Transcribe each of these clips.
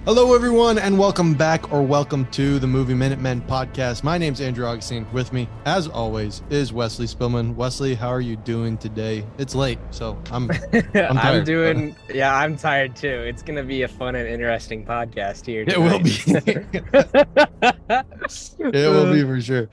Hello, everyone, and welcome back or welcome to the Movie Minute Men podcast. My name's Andrew Augustine. With me, as always, is Wesley Spillman. Wesley, how are you doing today? It's late, so I'm tired. I'm tired too. It's going to be a fun and interesting podcast here It will be. It will be for sure.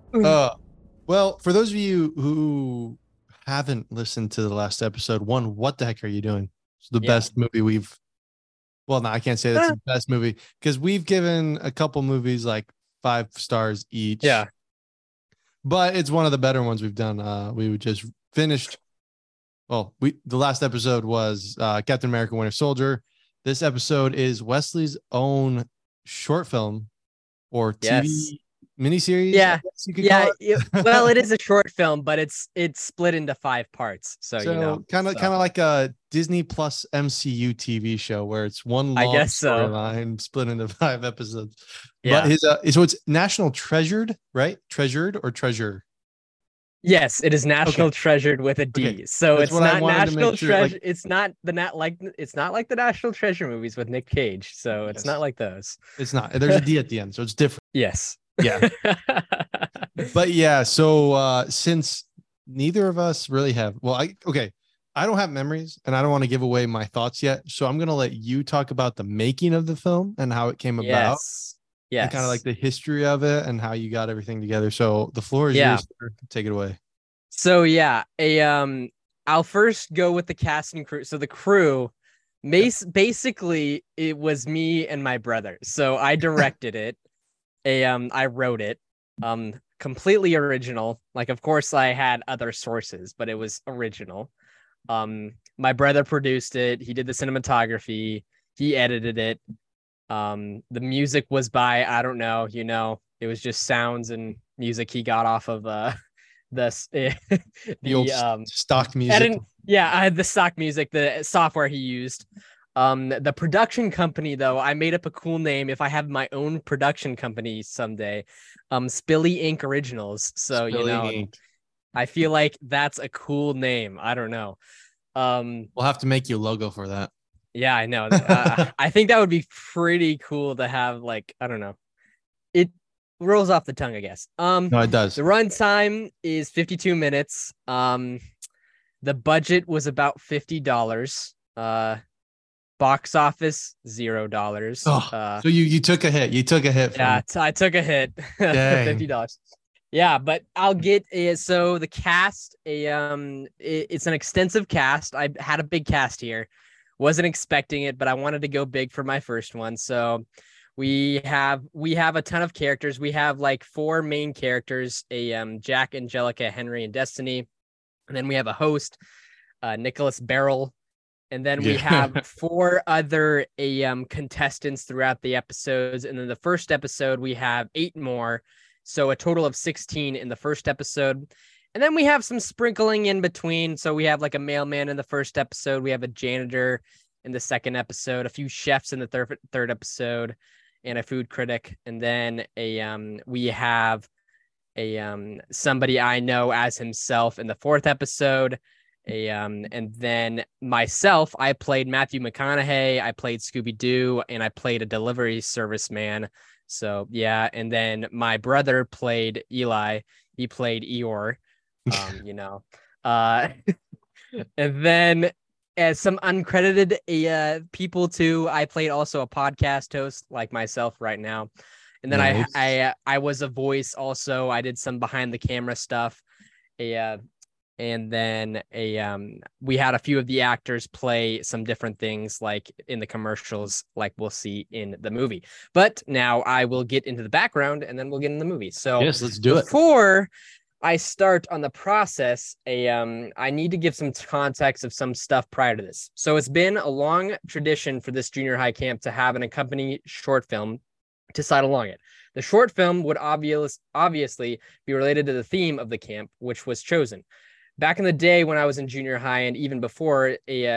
Well, for those of you who haven't listened to the last episode, what the heck are you doing? It's the best movie we've. Well, no, I can't say that's the best movie because we've given a couple movies like 5 stars each. Yeah. But it's one of the better ones we've done. We just finished. Well, the last episode was Captain America: Winter Soldier. This episode is Wesley's own short film or TV miniseries. Yeah. Well, it is a short film, but it's split into 5 parts. So kind of like a Disney Plus MCU TV show where it's one long storyline split into 5 episodes. Yeah. But so it's National Treasured, right? Treasured or Treasure? Yes, it is National Treasured with a D. Okay. So it's not National Treasure. It's not like the National Treasure movies with Nick Cage. So it's not like those. It's not. There's a D at the end, so it's different. Yes. Yeah. But yeah, so since neither of us really have, I don't have memories and I don't want to give away my thoughts yet. So I'm going to let you talk about the making of the film and how it came about. Yeah. Kind of like the history of it and how you got everything together. So the floor is yours. Take it away. So I'll first go with the cast and crew. So the crew, basically it was me and my brother. So I directed it. I wrote it, completely original. Like, of course I had other sources, but it was original. My brother produced it. He did the cinematography. He edited it. The music was by, I don't know, it was just sounds and music he got off of, the old stock music. I had the stock music, the software he used. The production company, though, I made up a cool name if I have my own production company someday. Spilly Inc. Originals. So, Inc. I feel like that's a cool name. I don't know. We'll have to make you a logo for that. Yeah, I know. I think that would be pretty cool to have, like, I don't know. It rolls off the tongue, I guess. No, it does. The runtime is 52 minutes. The budget was about $50. Box office $0. So you took a hit. You took a hit. I took a hit. $50. Yeah, but I'll get it. So the cast, it's an extensive cast. I had a big cast here. Wasn't expecting it, but I wanted to go big for my first one. So we have a ton of characters. We have like 4 main characters: Jack, Angelica, Henry, and Destiny. And then we have a host, Nicholas Barrel. And then we have 4 other contestants throughout the episodes. And then the first episode, we have 8 more. So a total of 16 in the first episode. And then we have some sprinkling in between. So we have like a mailman in the first episode. We have a janitor in the second episode, a few chefs in the third episode, and a food critic. And then we have somebody I know as himself in the 4th episode. And then myself, I played Matthew McConaughey, I played Scooby-Doo, and I played a delivery service man. So yeah, and then my brother played Eli. He played Eeyore. And then as some uncredited people too, I played also a podcast host like myself right now. And then nice. I was a voice also. I did some behind the camera stuff. And then we had a few of the actors play some different things like in the commercials, like we'll see in the movie. But now I will get into the background and then we'll get in the movie. So yes, let's do it. Before I start on the process, I need to give some context of some stuff prior to this. So it's been a long tradition for this junior high camp to have an accompanying short film to side along it. The short film would obviously be related to the theme of the camp, which was chosen. Back in the day when I was in junior high and even before,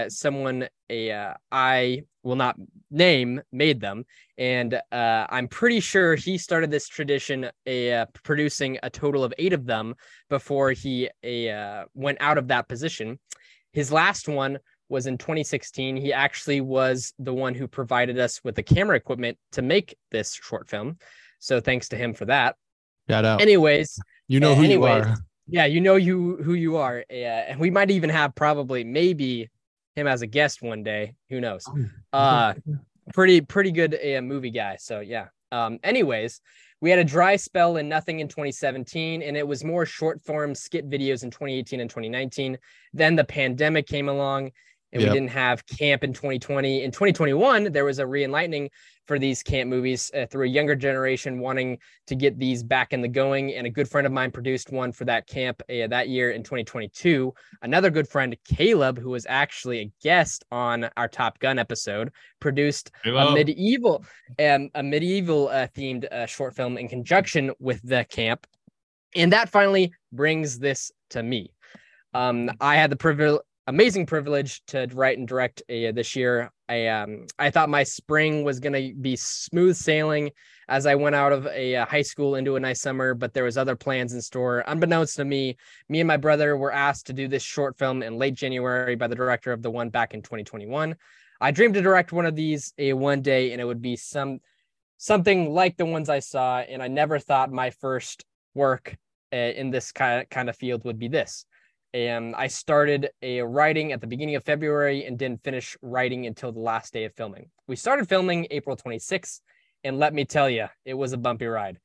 I will not name made them, and I'm pretty sure he started this tradition, producing a total of 8 of them before he went out of that position. His last one was in 2016. He actually was the one who provided us with the camera equipment to make this short film. So thanks to him for that. Shout out. Anyways, you know who you are. Yeah, you know who you are. And we might even have maybe him as a guest one day. Who knows? Pretty good movie guy. So yeah. Anyways, we had a dry spell and nothing in 2017, and it was more short form skit videos in 2018 and 2019. Then the pandemic came along, and we didn't have camp in 2020. In 2021, there was a re-enlightening for these camp movies through a younger generation wanting to get these back in the going. And a good friend of mine produced one for that camp that year in 2022. Another good friend, Caleb, who was actually a guest on our Top Gun episode, produced a medieval themed short film in conjunction with the camp. And that finally brings this to me. I had the amazing privilege to write and direct this year. I thought my spring was going to be smooth sailing as I went out of a high school into a nice summer, but there was other plans in store. Unbeknownst to me and my brother were asked to do this short film in late January by the director of the one back in 2021. I dreamed to direct one of these one day, and it would be something like the ones I saw. And I never thought my first work in this kind of field would be this. And I started writing at the beginning of February and didn't finish writing until the last day of filming. We started filming April 26th, and let me tell you, it was a bumpy ride.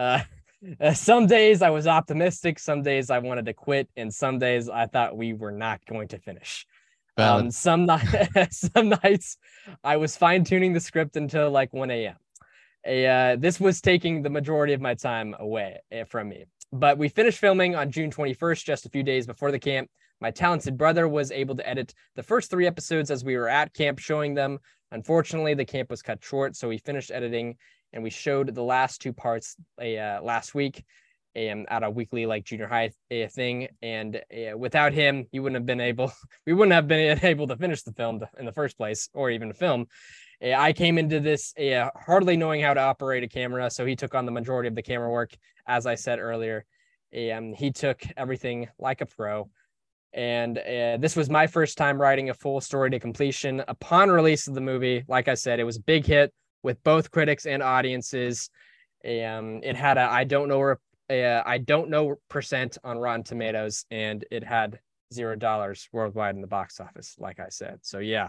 Some days I was optimistic, some days I wanted to quit, and some days I thought we were not going to finish. Some nights I was fine-tuning the script until like 1 a.m. This was taking the majority of my time away from me. But we finished filming on June 21st, just a few days before the camp. My talented brother was able to edit the first 3 episodes as we were at camp showing them. Unfortunately, the camp was cut short, so we finished editing and we showed the last 2 parts last week at a weekly like junior high thing. And without him, we wouldn't have been able to finish the film in the first place, or even to film. I came into this hardly knowing how to operate a camera, so he took on the majority of the camera work, as I said earlier. He took everything like a pro. And this was my first time writing a full story to completion. Upon release of the movie, like I said, it was a big hit with both critics and audiences. It had a I don't know percent on Rotten Tomatoes, and it had $0 worldwide in the box office, like I said. So yeah.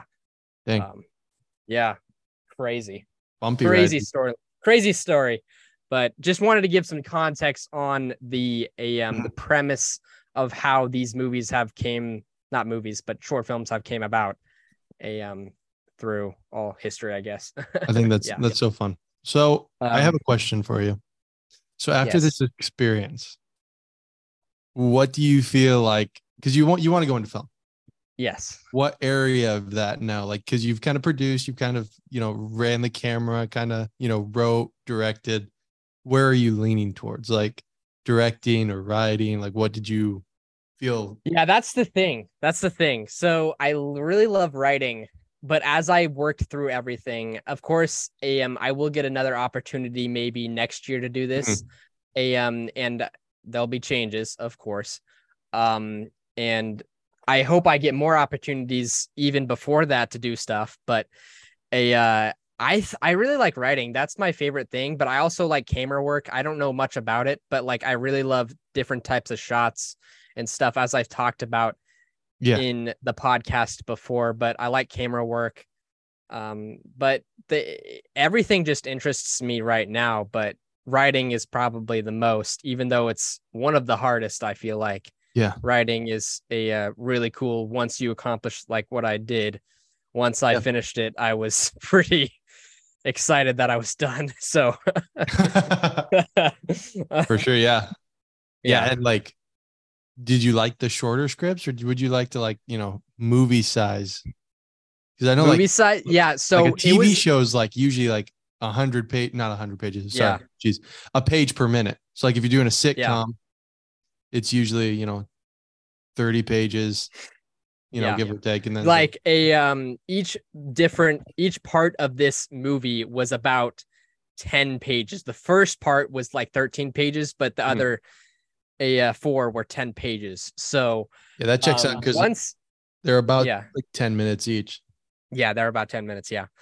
Yeah, crazy. Bumpy crazy ride. crazy story. But just wanted to give some context on the premise of how these movies not movies, but short films have came about through all history, I guess. I think that's so fun. So I have a question for you. So after this experience, what do you feel like? Because you want to go into film. Yes. What area of that now? Like, because you've kind of produced, you've kind of, ran the camera, kind of, wrote, directed. Where are you leaning towards? Like directing or writing? Like, what did you feel? Yeah, that's the thing. So I really love writing, but as I worked through everything, of course, I will get another opportunity maybe next year to do this. And there'll be changes, of course. And I hope I get more opportunities even before that to do stuff. But I really like writing. That's my favorite thing. But I also like camera work. I don't know much about it, but like I really love different types of shots and stuff, as I've talked about in the podcast before. But I like camera work. But everything just interests me right now. But writing is probably the most, even though it's one of the hardest, I feel like. Yeah. Writing is a really cool once you accomplish like what I did. Once I finished it, I was pretty excited that I was done. So for sure. Yeah. And like, did you like the shorter scripts, or would you like to movie size? Because I know movie size. Yeah. So like a TV show's like usually like 100 page, not 100 pages. Sorry. Geez, a page per minute. So like if you're doing a sitcom, it's usually, 30 pages, give or take. And then like each part of this movie was about 10 pages. The first part was like 13 pages, but the other 4 were 10 pages. So yeah, that checks out. Because They're about like 10 minutes each. Yeah, they're about 10 minutes. Yeah.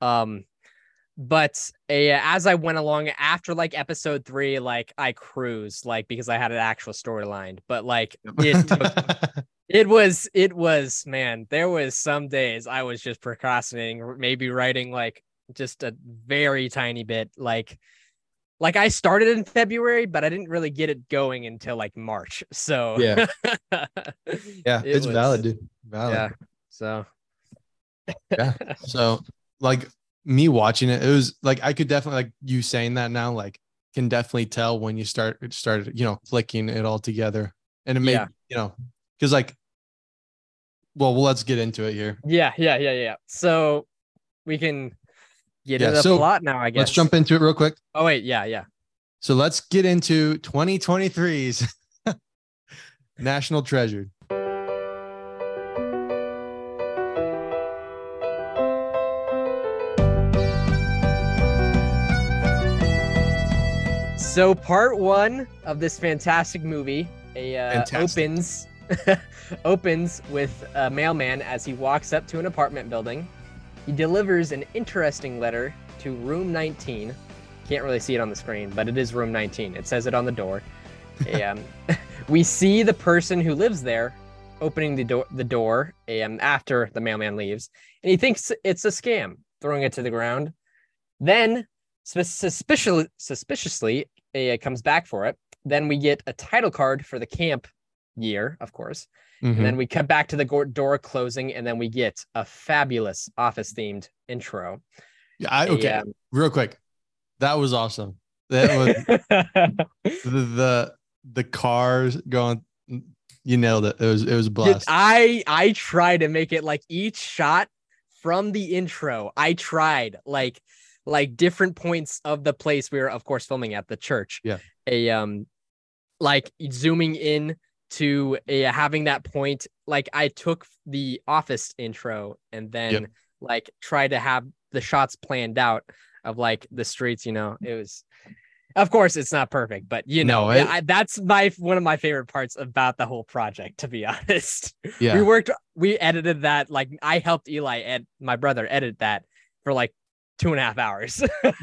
But as I went along after like episode 3, like I cruised, like because I had an actual storyline. But like it was man, there was some days I was just procrastinating, maybe writing like just a very tiny bit. Like I started in February, but I didn't really get it going until like March. So yeah, it's valid, dude. Valid. Yeah. So yeah. So like me watching it, it was like I could definitely, like you saying that now, like can definitely tell when you started, clicking it all together. And it made, because like, well, let's get into it here. Yeah. So we can get into the plot now, I guess. Let's jump into it real quick. Oh, wait. Yeah. So let's get into 2023's National Treasure. So part 1 of this fantastic movie opens with a mailman as he walks up to an apartment building. He delivers an interesting letter to room 19. Can't really see it on the screen, but it is room 19. It says it on the door. We see the person who lives there opening the door after the mailman leaves, and he thinks it's a scam, throwing it to the ground. Then suspiciously, it comes back for it. Then we get a title card for the camp year, of course. Mm-hmm. And then we cut back to the door closing, and then we get a fabulous office-themed intro. Yeah, real quick. That was awesome. That was the cars going. You nailed it. It was blessed. I tried to make it like each shot from the intro. I tried like different points of the place we were, of course, filming at the church. Yeah. Like zooming in to having that point. Like I took the Office intro and then like tried to have the shots planned out of like the streets. It was, of course, it's not perfect, but that's one of my favorite parts about the whole project, to be honest. Yeah. We edited that. Like I helped Eli my brother edit that for like 2.5 hours.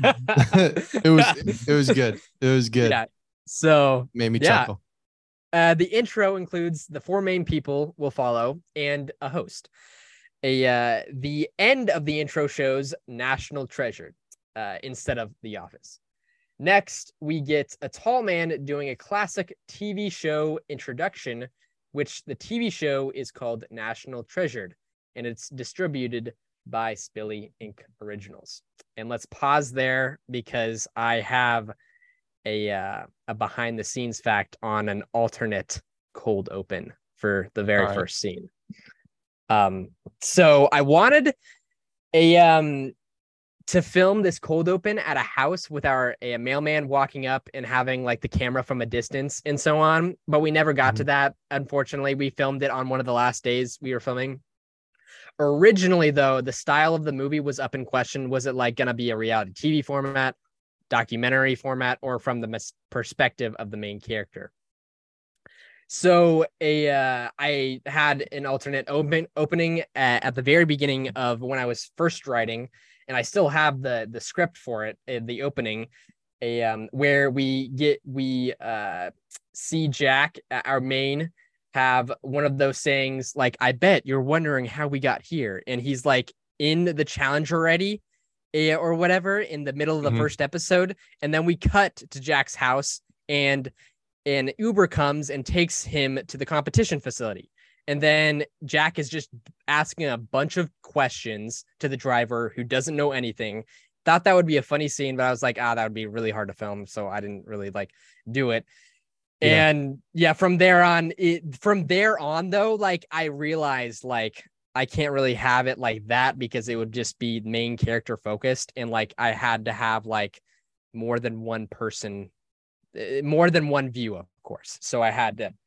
It was good. It was good. Yeah. So made me chuckle. The intro includes the 4 main people we'll follow and a host. The end of the intro shows National Treasure instead of The Office. Next, we get a tall man doing a classic TV show introduction, which the TV show is called National Treasured, and it's distributed by Spilly Inc. Originals. And let's pause there because I have a behind the scenes fact on an alternate cold open for the very first scene. So I wanted to film this cold open at a house with a mailman walking up and having like the camera from a distance and so on, but we never got to that. Unfortunately, we filmed it on one of the last days we were filming. Originally, though, the style of the movie was up in question. Was it like going to be a reality TV format, documentary format, or from the perspective of the main character? So I had an alternate opening at the very beginning of when I was first writing, and I still have the script for it, the opening, where we see Jack, our main, have one of those sayings like, "I bet you're wondering how we got here," and he's like in the challenge already, or whatever, in the middle of the first episode, and then we cut to Jack's house, and an Uber comes and takes him to the competition facility. And then Jack is just asking a bunch of questions to the driver who doesn't know anything. Thought that would be a funny scene, but I was like, that would be really hard to film. So I didn't really do it. Yeah. And from there on though, like I realized like I can't really have it like that because it would just be main character focused. And like, I had to have like more than one person, more than one view, of course. So I had to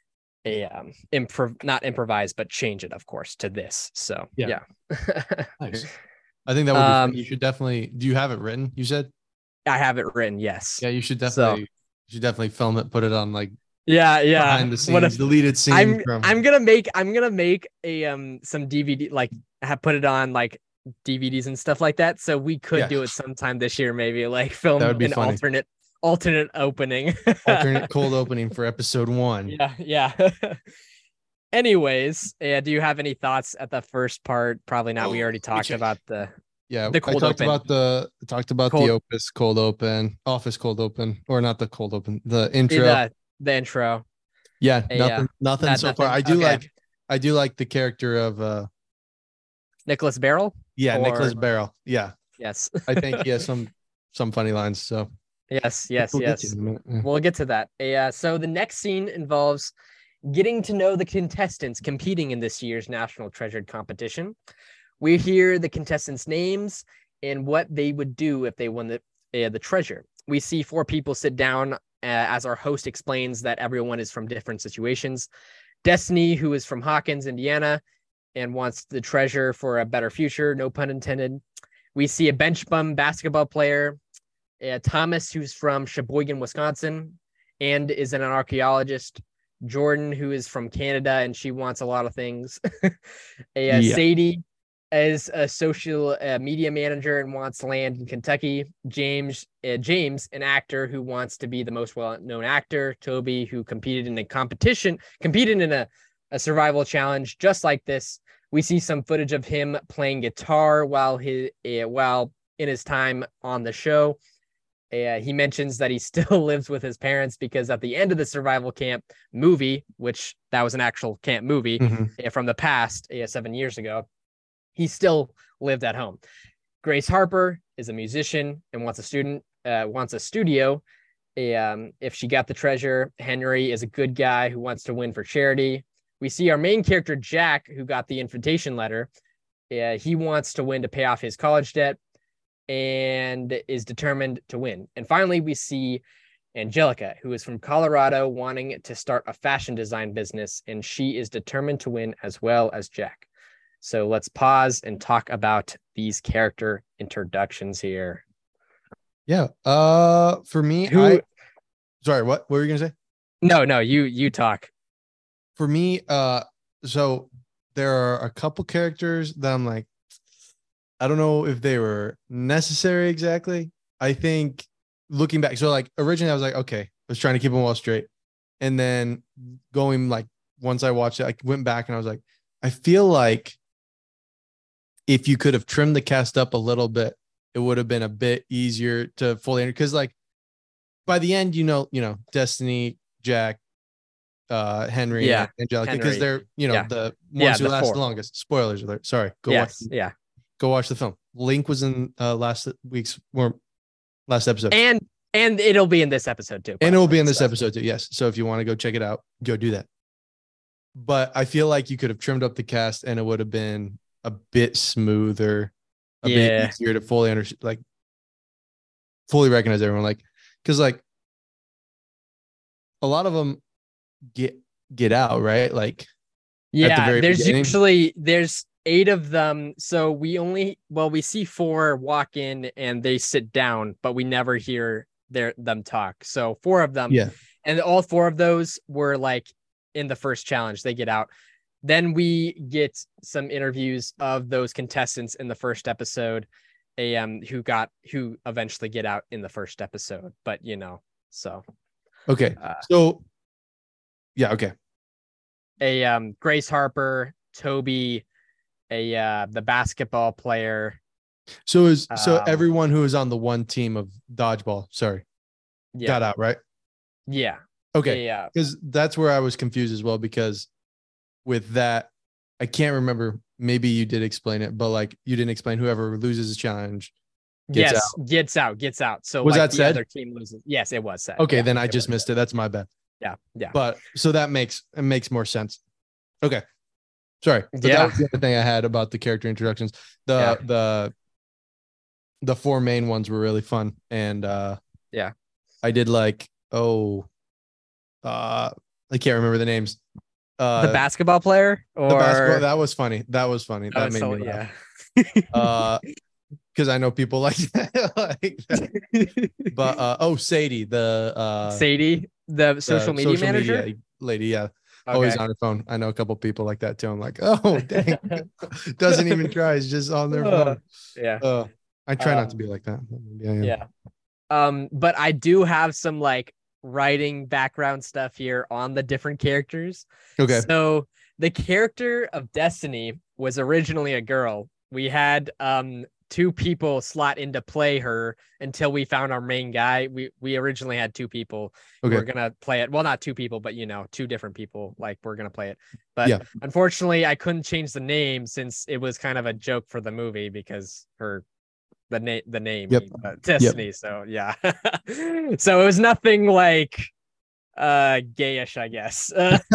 not improvise, but change it, of course, to this. So yeah. Nice. I think that would be, you should definitely, do you have it written? You said? I have it written. Yes. Yeah. You should definitely film it, put it on like Yeah, yeah. Behind the scenes, deleted scene. I'm gonna make a some DVD, like put it on like DVDs and stuff like that. So we could do it sometime this year, maybe like film that would be an funny. alternate opening. Alternate cold opening for episode 1. Yeah, yeah. Anyways, do you have any thoughts at the first part? Probably not. We already talked about the cold open. Talked about the Office cold open, or not the cold open, the intro. The intro. Yeah, nothing so far. I do like the character of Nicholas Barrel. Yeah, Nicholas Barrel. Yeah. Yes. I think he has some funny lines. So yes. We'll get to that. So the next scene involves getting to know the contestants competing in this year's National Treasured competition. We hear the contestants' names and what they would do if they won the treasure. We see 4 people sit down as our host explains that everyone is from different situations. Destiny, who is from Hawkins, Indiana, and wants the treasure for a better future, no pun intended. We see a bench bum basketball player, Thomas, who's from Sheboygan, Wisconsin, and is an archaeologist. Jordan, who is from Canada, and she wants a lot of things. Sadie is a social media manager and wants land in Kentucky. James, an actor who wants to be the most well-known actor. Toby, who competed in a survival challenge just like this. We see some footage of him playing guitar while in his time on the show. He mentions that he still lives with his parents because at the end of the survival camp movie, which that was an actual camp movie from the past 7 years ago, he still lived at home. Grace Harper is a musician and wants a studio. If she got the treasure, Henry is a good guy who wants to win for charity. We see our main character, Jack, who got the invitation letter. He wants to win to pay off his college debt and is determined to win. And finally, we see Angelica, who is from Colorado, wanting to start a fashion design business, and she is determined to win as well as Jack. So let's pause and talk about these character introductions here. Yeah. For me, sorry, what were you gonna say? No, you talk. For me, so there are a couple characters that I'm like, I don't know if they were necessary exactly. I think looking back, so like originally I was like, okay, I was trying to keep them all straight. And then going like, once I watched it, I went back and I was like, I feel like if you could have trimmed the cast up a little bit, it would have been a bit easier to fully, because like by the end, Destiny, Jack, Henry, and Angelica, because they're, the ones who last the longest. Spoilers alert. Sorry. Go watch the film. Link was in last episode. And it'll be in this episode too. And it will be in this episode too. Yes. So if you want to go check it out, go do that. But I feel like you could have trimmed up the cast and it would have been a bit smoother, bit easier to fully understand, like fully recognize everyone. Like, because like a lot of them get out, right? Like, there's 8 of them. So we see 4 walk in and they sit down, but we never hear them talk. So 4 of them. Yeah. And all 4 of those were like in the first challenge, they get out. Then we get some interviews of those contestants in the first episode, who eventually get out in the first episode. But so okay. Okay. Grace Harper, Toby, the basketball player. So everyone who was on the one team of dodgeball, got out, right? Yeah. Okay. Yeah. Because that's where I was confused as well, because with that, I can't remember. Maybe you did explain it, but like you didn't explain whoever loses a challenge gets out. So was that said? Other team loses. Yes, it was said. Okay, then I just missed it. That's my bad. Yeah. But so that makes more sense. Okay. Sorry. But that was the other thing I had about the character introductions. The 4 main ones were really fun. And I did like, I can't remember the names. The basketball player that was funny. That made me laugh. Because I know people like that. But Sadie, The social media manager? Media lady, yeah. Okay. Always on her phone. I know a couple people like that too. I'm like, oh dang, doesn't even try. It's just on their phone. Yeah. I try not to be like that. Yeah. But I do have some like writing background stuff here on the different characters. Okay. So the character of Destiny was originally a girl. We had two people slot in to play her until we found our main guy. We originally had two people who were gonna play it. Well, not two people, but two different people like we're gonna play it. But unfortunately, I couldn't change the name since it was kind of a joke for the movie because the name Destiny. So yeah. So it was nothing like gayish, I guess.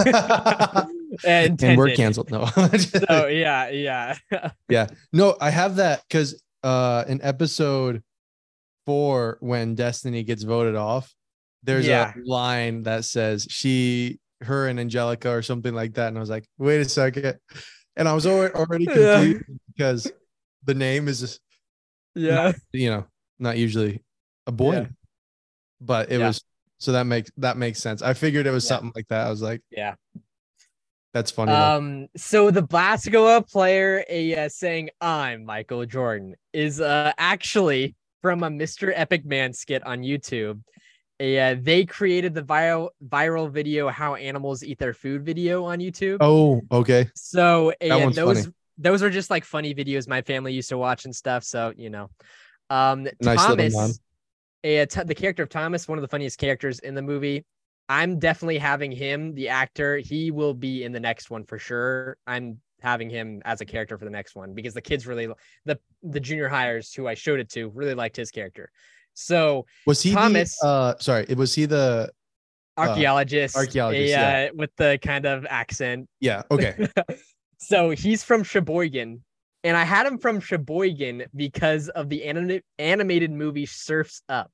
And we're canceled. No. So yeah. No, I have that because in episode 4, when Destiny gets voted off, there's a line that says her and Angelica or something like that, and I was like, wait a second, and I was already confused because the name is just not usually a boy, but it was. So that makes sense. I figured it was something like that. I was like, that's funny. So the Blasgoa player saying I'm Michael Jordan is actually from a Mr. Epic Man skit on YouTube. They created the viral video "How Animals Eat Their Food" video on YouTube. Oh, okay. So those are just like funny videos my family used to watch and stuff. So nice Thomas. The character of Thomas, one of the funniest characters in the movie. I'm definitely having him, the actor. He will be in the next one for sure. I'm having him as a character for the next one because the kids really, the junior hires who I showed it to really liked his character. So was he Thomas? Was he the archaeologist? Archaeologist, with the kind of accent. Yeah. Okay. So he's from Sheboygan. And I had him from Sheboygan because of the animated movie Surf's Up.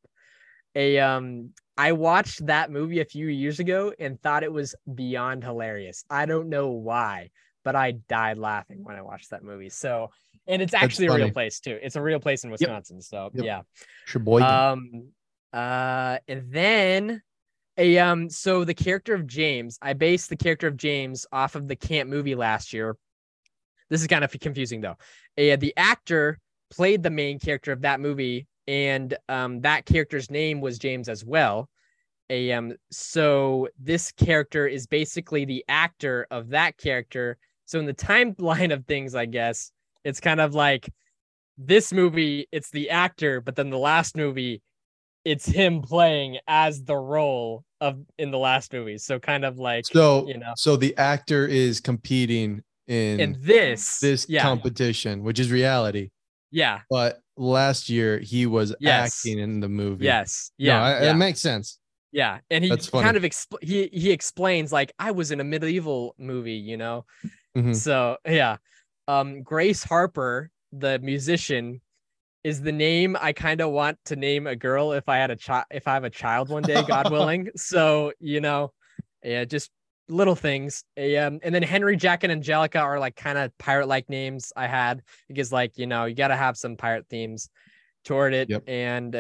I watched that movie a few years ago and thought it was beyond hilarious. I don't know why, but I died laughing when I watched that movie. So, and it's actually a real place too. It's a real place in Wisconsin. So yeah. Sheboygan. And then so the character of James, I based the character of James off of the Camp movie last year. This is kind of confusing though. The actor played the main character of that movie, and that character's name was James as well. So this character is basically the actor of that character. So in the timeline of things, I guess it's kind of like this movie, it's the actor, but then the last movie, it's him playing as the role in the last movie. So kind of like so the actor is competing in this competition, which is reality. Yeah. But last year he was acting in the movie. Yes. Yeah. It makes sense. Yeah. And he kind of he explains like I was in a medieval movie, Mm-hmm. So yeah. Grace Harper, the musician, is the name I kind of want to name a girl if I have a child one day, God willing. So, just little things. And then Henry, Jack, and Angelica are like kind of pirate-like names I had because you got to have some pirate themes toward it. Yep. And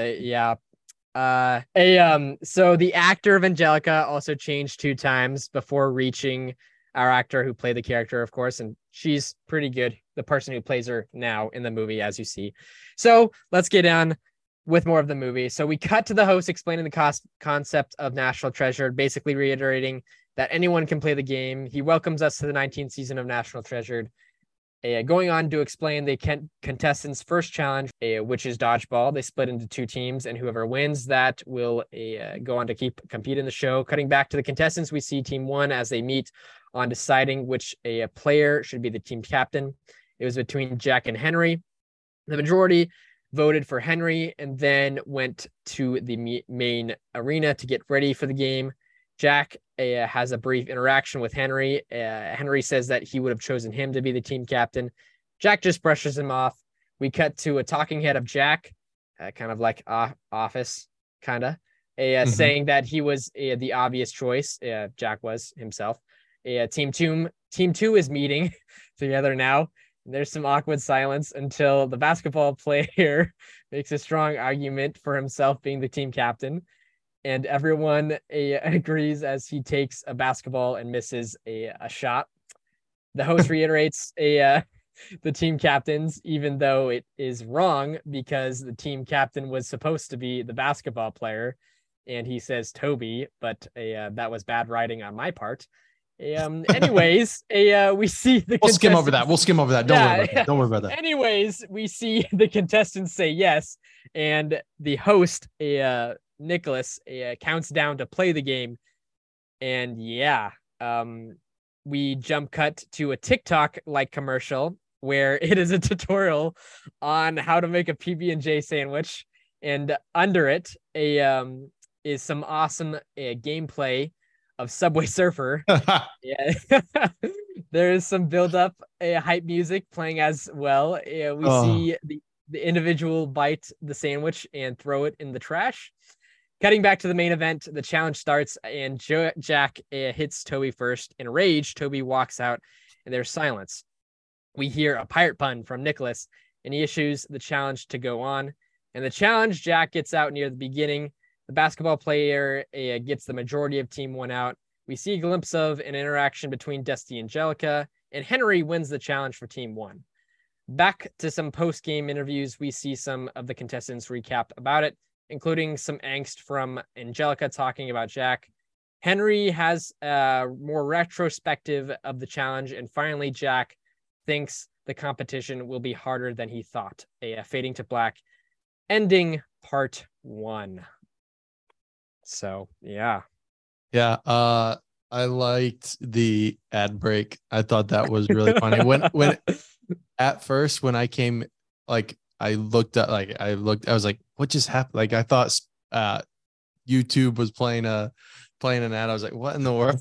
so the actor of Angelica also changed 2 times before reaching our actor who played the character, of course, and she's pretty good. The person who plays her now in the movie, as you see. So let's get on with more of the movie. So we cut to the host explaining the concept of National Treasure, basically reiterating that anyone can play the game. He welcomes us to the 19th season of National Treasured. Going on to explain the contestants' first challenge, which is dodgeball. They split into 2 teams, and whoever wins that will go on to compete in the show. Cutting back to the contestants, we see Team 1 as they meet on deciding which a player should be the team captain. It was between Jack and Henry. The majority voted for Henry and then went to the main arena to get ready for the game. Jack has a brief interaction with Henry. Henry says that he would have chosen him to be the team captain. Jack just brushes him off. We cut to a talking head of Jack, kind of like Office, kind of, saying that he was the obvious choice. Jack was himself. Team 2 is meeting together now. There's some awkward silence until the basketball player makes a strong argument for himself being the team captain. and everyone agrees as he takes a basketball and misses a shot. The host reiterates the team captains, even though it is wrong because the team captain was supposed to be the basketball player, and he says Toby, but that was bad writing on my part. Anyways, we see the We'll skim over that. Don't worry about that. Don't worry about that. Anyways, we see the contestants say yes, and the host, Nicholas, counts down to play the game, and we jump cut to a TikTok like commercial where it is a tutorial on how to make a PB&J sandwich, and under it is some awesome gameplay of Subway Surfer. Yeah. There is some build up, hype music playing as well. We see the individual bite the sandwich and throw it in the trash. Cutting back to the main event, the challenge starts and Jack hits Toby first. In a rage, Toby walks out and there's silence. We hear a pirate pun from Nicholas and he issues the challenge to go on. And the challenge, Jack gets out near the beginning. The basketball player gets the majority of team one out. We see a glimpse of an interaction between Dusty and Angelica, and Henry wins the challenge for team one. Back to some post-game interviews, we see some of the contestants recap about it, including some angst from Angelica talking about Jack. Henry has a more retrospective of the challenge, and finally Jack thinks the competition will be harder than he thought. Fading to black, ending part one. So yeah. I liked the ad break. I thought that was really funny. When at first when I came, like I was like, what just happened? Like I thought YouTube was playing an ad. I was like, what in the world?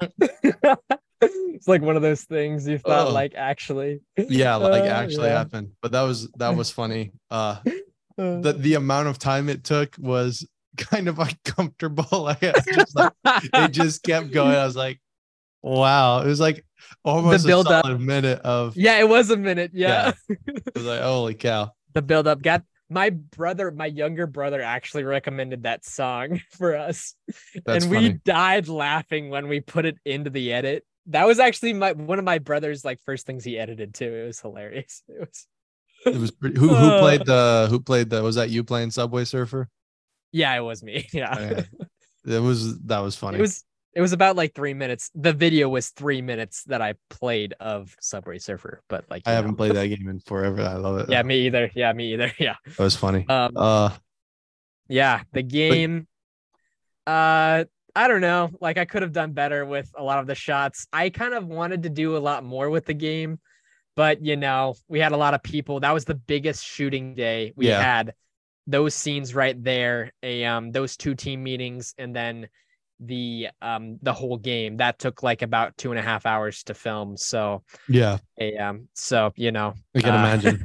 It's like one of those things you thought actually happened. But that was funny. The amount of time it took was kind of uncomfortable. It just kept going. I was like, wow. It was like almost a solid minute of it was a minute. Yeah. It was like, holy cow. The build up got my younger brother actually recommended that song for us. That's and funny. We died laughing when we put it into the edit. That was actually one of my brother's first things he edited too. It was hilarious. It was pretty. Who played the was that you playing Subway Surfer? Yeah, it was me. Yeah. That was funny. It was about 3 minutes. The video was 3 minutes that I played of Subway Surfer, but I haven't played that game in forever. I love it. Yeah, me either. Yeah. That was funny. Yeah, the game. I don't know. I could have done better with a lot of the shots. I kind of wanted to do a lot more with the game, but we had a lot of people. That was the biggest shooting day we had. Those scenes right there, those 2 team meetings, and then the whole game that took about 2.5 hours to film. So I can imagine.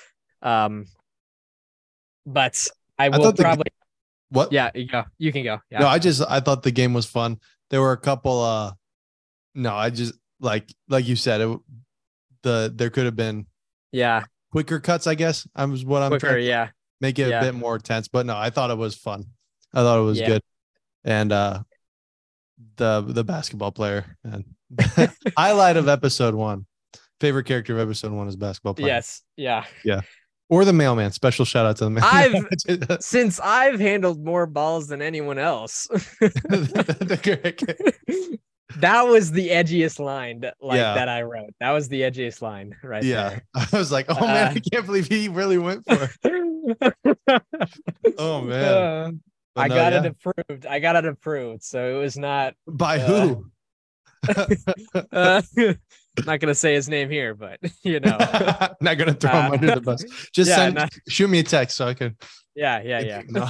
But I will probably. What? Yeah, you can go. Yeah. No, I thought the game was fun. There were a couple. No, I just like you said there could have been. Yeah. Quicker cuts, I guess. I'm quicker, trying to make it a bit more tense, but no, I thought it was fun. I thought it was good. And the basketball player and highlight of episode 1. Favorite character of episode 1 is basketball player. Yes. Yeah. Or the mailman. Special shout out to the mailman. Since I've handled more balls than anyone else. That was the edgiest line that I wrote. That was the edgiest line right there. I was like, oh man, I can't believe he really went for it. Oh man. I got it approved. So it was not by who? Not gonna say his name here, but not gonna throw him under the bus. Just shoot me a text so I can. Yeah. No.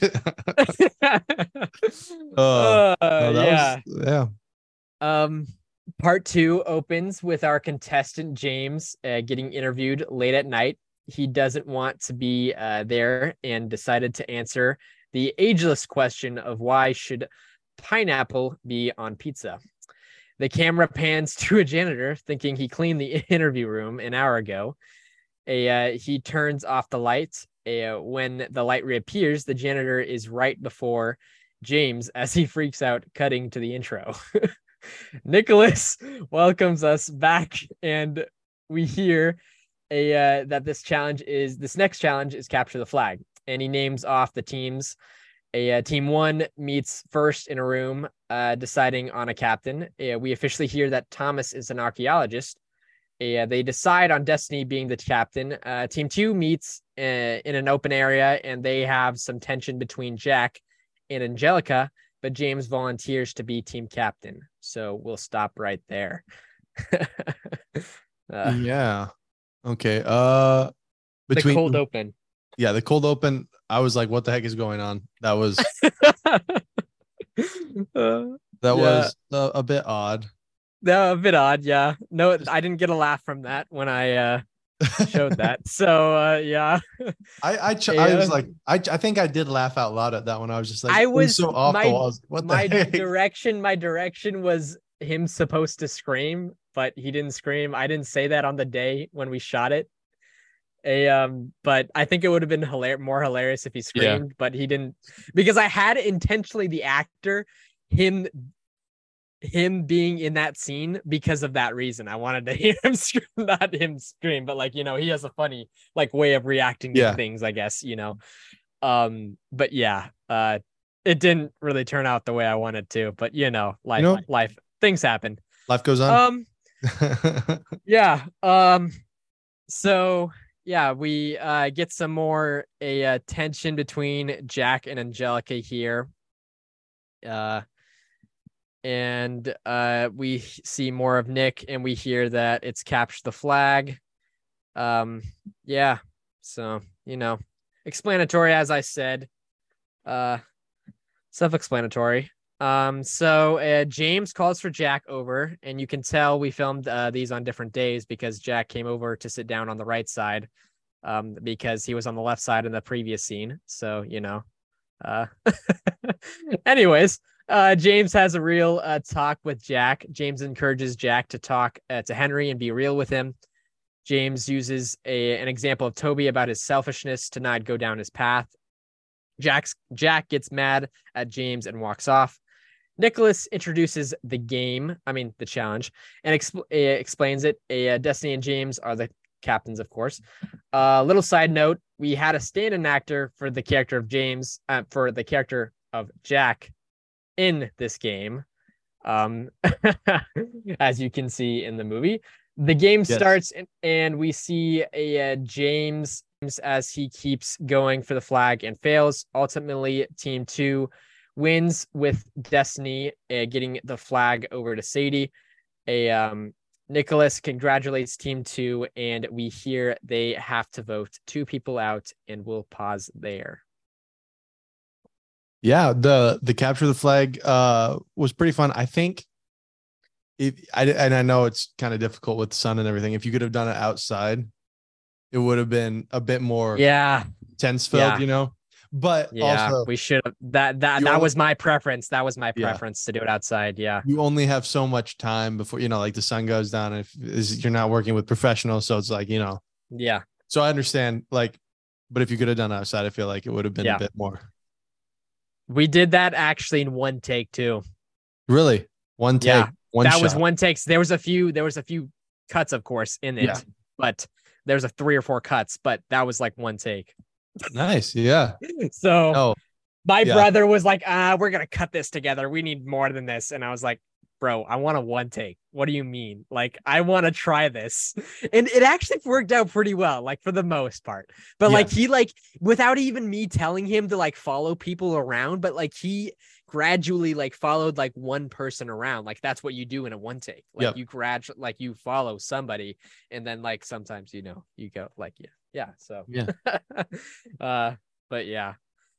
Part 2 opens with our contestant James getting interviewed late at night. He doesn't want to be there and decided to answer the ageless question of why should pineapple be on pizza. The camera pans to a janitor thinking he cleaned the interview room an hour ago. He turns off the lights. When the light reappears, the janitor is right before James as he freaks out, cutting to the intro. Nicholas welcomes us back, and we hear that this next challenge is capture the flag, and he names off the teams. Team 1 meets first in a room, deciding on a captain. We officially hear that Thomas is an archaeologist. They decide on Destiny being the captain. Team 2 meets in an open area, and they have some tension between Jack and Angelica, but James volunteers to be team captain. So we'll stop right there. Yeah. Okay. Between the cold open. Yeah, the cold open. I was like, what the heck is going on? That was was a bit odd. No, a bit odd, yeah. No, I didn't get a laugh from that when I showed that. So yeah. I was like, I think I did laugh out loud at that one. I was just like, it was so awful. What the heck? My direction was him supposed to scream, but he didn't scream. I didn't say that on the day when we shot it. But I think it would have been more hilarious if he screamed, but he didn't, because I had intentionally the actor, him being in that scene because of that reason. I wanted to hear him scream, not him scream, but like, he has a funny like way of reacting to things, I guess, but yeah, it didn't really turn out the way I wanted to, but life, things happen. Life goes on. Yeah. So yeah, we get some more tension between Jack and Angelica here. And we see more of Nick, and we hear that it's capture the flag. Yeah. So, explanatory, as I said. Self-explanatory. So James calls for Jack over, and you can tell we filmed these on different days because Jack came over to sit down on the right side, because he was on the left side in the previous scene. So, anyways, James has a real talk with Jack. James encourages Jack to talk to Henry and be real with him. James uses an example of Toby about his selfishness to not go down his path. Jack gets mad at James and walks off. Nicholas introduces the challenge, and explains it. Destiny and James are the captains, of course. Little side note, we had a stand-in actor for the character of James, for the character of Jack in this game. As you can see in the movie. The game starts, and we see James as he keeps going for the flag and fails. Ultimately, Team 2 wins with Destiny getting the flag over to Sadie. Nicholas congratulates Team 2, and we hear they have to vote 2 people out, and we'll pause there. Yeah, the capture the flag was pretty fun. I think I know it's kind of difficult with the sun and everything. If you could have done it outside, it would have been a bit more tense filled, But also we should have that was my preference. That was my preference to do it outside. Yeah. You only have so much time before, like the sun goes down, and if you're not working with professionals. So it's like, Yeah. So I understand, but if you could have done it outside, I feel like it would have been a bit more. We did that actually in one take too. Really? One take. Yeah. That shot. Was one take. There was a few cuts, of course, in it, but there's 3 or 4 cuts, but that was like one take. Nice. Yeah. So my brother was like, we're going to cut this together. We need more than this. And I was like, bro, I want a one take. What do you mean? Like, I want to try this. And it actually worked out pretty well, like for the most part. But he without even me telling him to follow people around, but he gradually followed one person around. Like that's what you do in a one take. You gradually you follow somebody, and then sometimes you go so but yeah.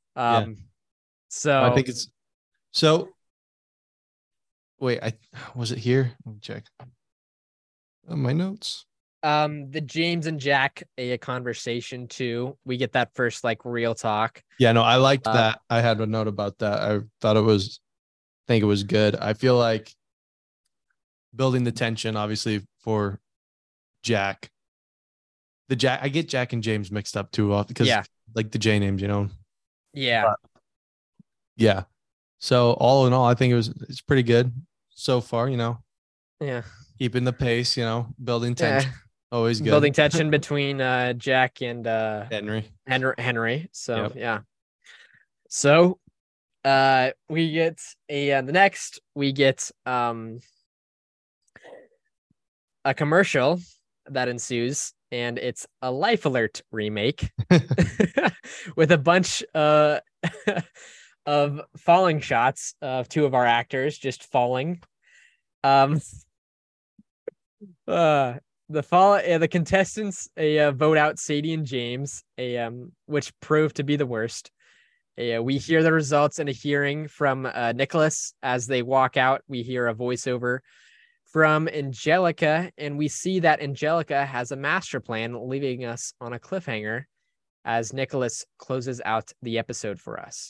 So I think it's so. Wait, was it here? Let me check my notes. The James and Jack a conversation too. We get that first real talk. Yeah, no, I liked that. I had a note about that. I think it was good. I feel like building the tension, obviously, for Jack. I get Jack and James mixed up too often because the J names, Yeah. Yeah. So all in all, I think it's pretty good so far. Yeah. Keeping the pace. Building tension. Yeah. Always good. Building tension between Jack and Henry. Henry. So Yep. yeah. So we get the next we get a commercial that ensues, and it's a Life Alert remake with a bunch of falling shots of two of our actors just falling. The contestants vote out Sadie and James, which proved to be the worst. We hear the results in a hearing from Nicholas as they walk out. We hear a voiceover from Angelica, and we see that Angelica has a master plan, leaving us on a cliffhanger as Nicholas closes out the episode for us.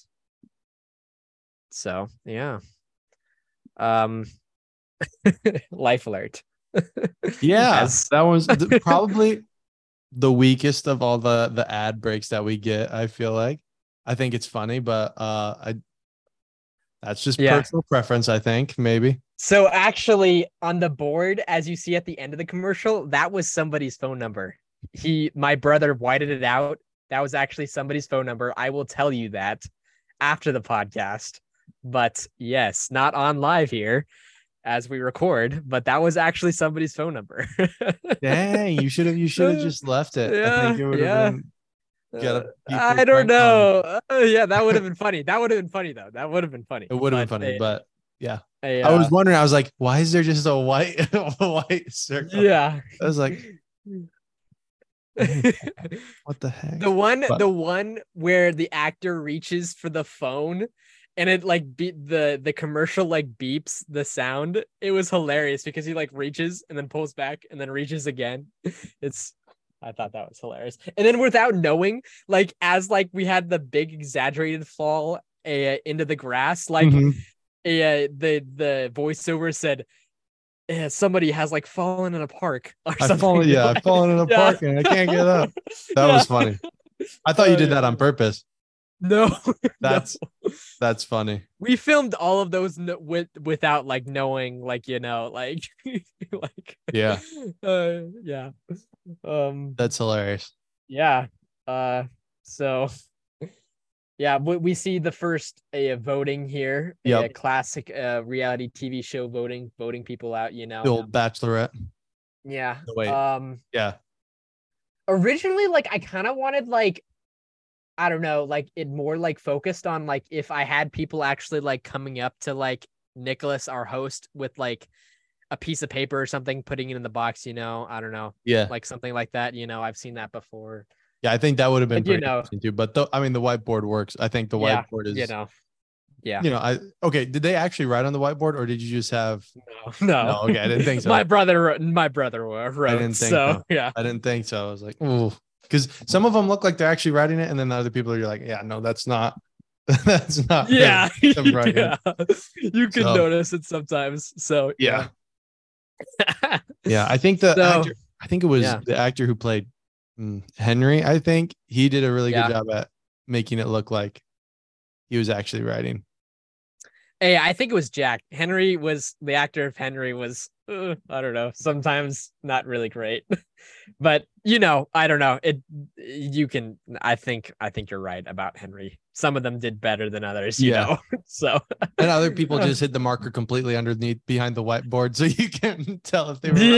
So yeah, Life Alert. Yeah, that was probably the weakest of all the ad breaks that we get. I feel like I think it's funny, but that's just personal preference. I think maybe. So actually, on the board, as you see at the end of the commercial, that was somebody's phone number. My brother whited it out. That was actually somebody's phone number. I will tell you that after the podcast. But yes, not on live here as we record, but that was actually somebody's phone number. Dang, you should have just left it. Yeah, I think it would have been. I don't know. Yeah, that would have been funny. That would have been funny though. That would have been funny. It would have been funny, but yeah. I was wondering. I was like, why is there just a white circle? Yeah. I was like, what the heck? The one where the actor reaches for the phone and it like the commercial like beeps the sound. It was hilarious because he like reaches and then pulls back and then reaches again. I thought that was hilarious. And then without knowing, like as like we had the big exaggerated fall into the grass, like the voiceover said, somebody has like fallen in a park or something. I've fallen in a park and I can't get up. That was funny. I thought you did that on purpose. No, that's funny. We filmed all of those without like knowing, like like like yeah. That's hilarious. Yeah. So yeah, we see the first voting here. A classic reality TV show voting people out, The old Bachelorette. Yeah. No, wait. Yeah. Originally, like I kind of wanted like I don't know, like it more like focused on like if I had people actually like coming up to like Nicholas, our host, with like a piece of paper or something, putting it in the box, I don't know. Yeah. Like something like that, I've seen that before. Yeah, I think that would have been pretty interesting too. But the whiteboard works. I think the whiteboard is, yeah. Okay. Did they actually write on the whiteboard or did you just have? No. Okay. I didn't think so. My brother wrote. I didn't think so. Yeah. I didn't think so. I was like, ooh. Because some of them look like they're actually writing it, and then the other people are like, "Yeah, no, that's not. That's not." Yeah, yeah. You can notice it sometimes. So yeah, yeah. I think actor. I think it was the actor who played Henry. I think he did a really good job at making it look like he was actually writing. Hey, I think it was Jack. Henry was the actor of Henry was, I don't know, sometimes not really great, but I don't know. I think you're right about Henry. Some of them did better than others, you know. So and other people just hit the marker completely underneath behind the whiteboard, so you can tell if they were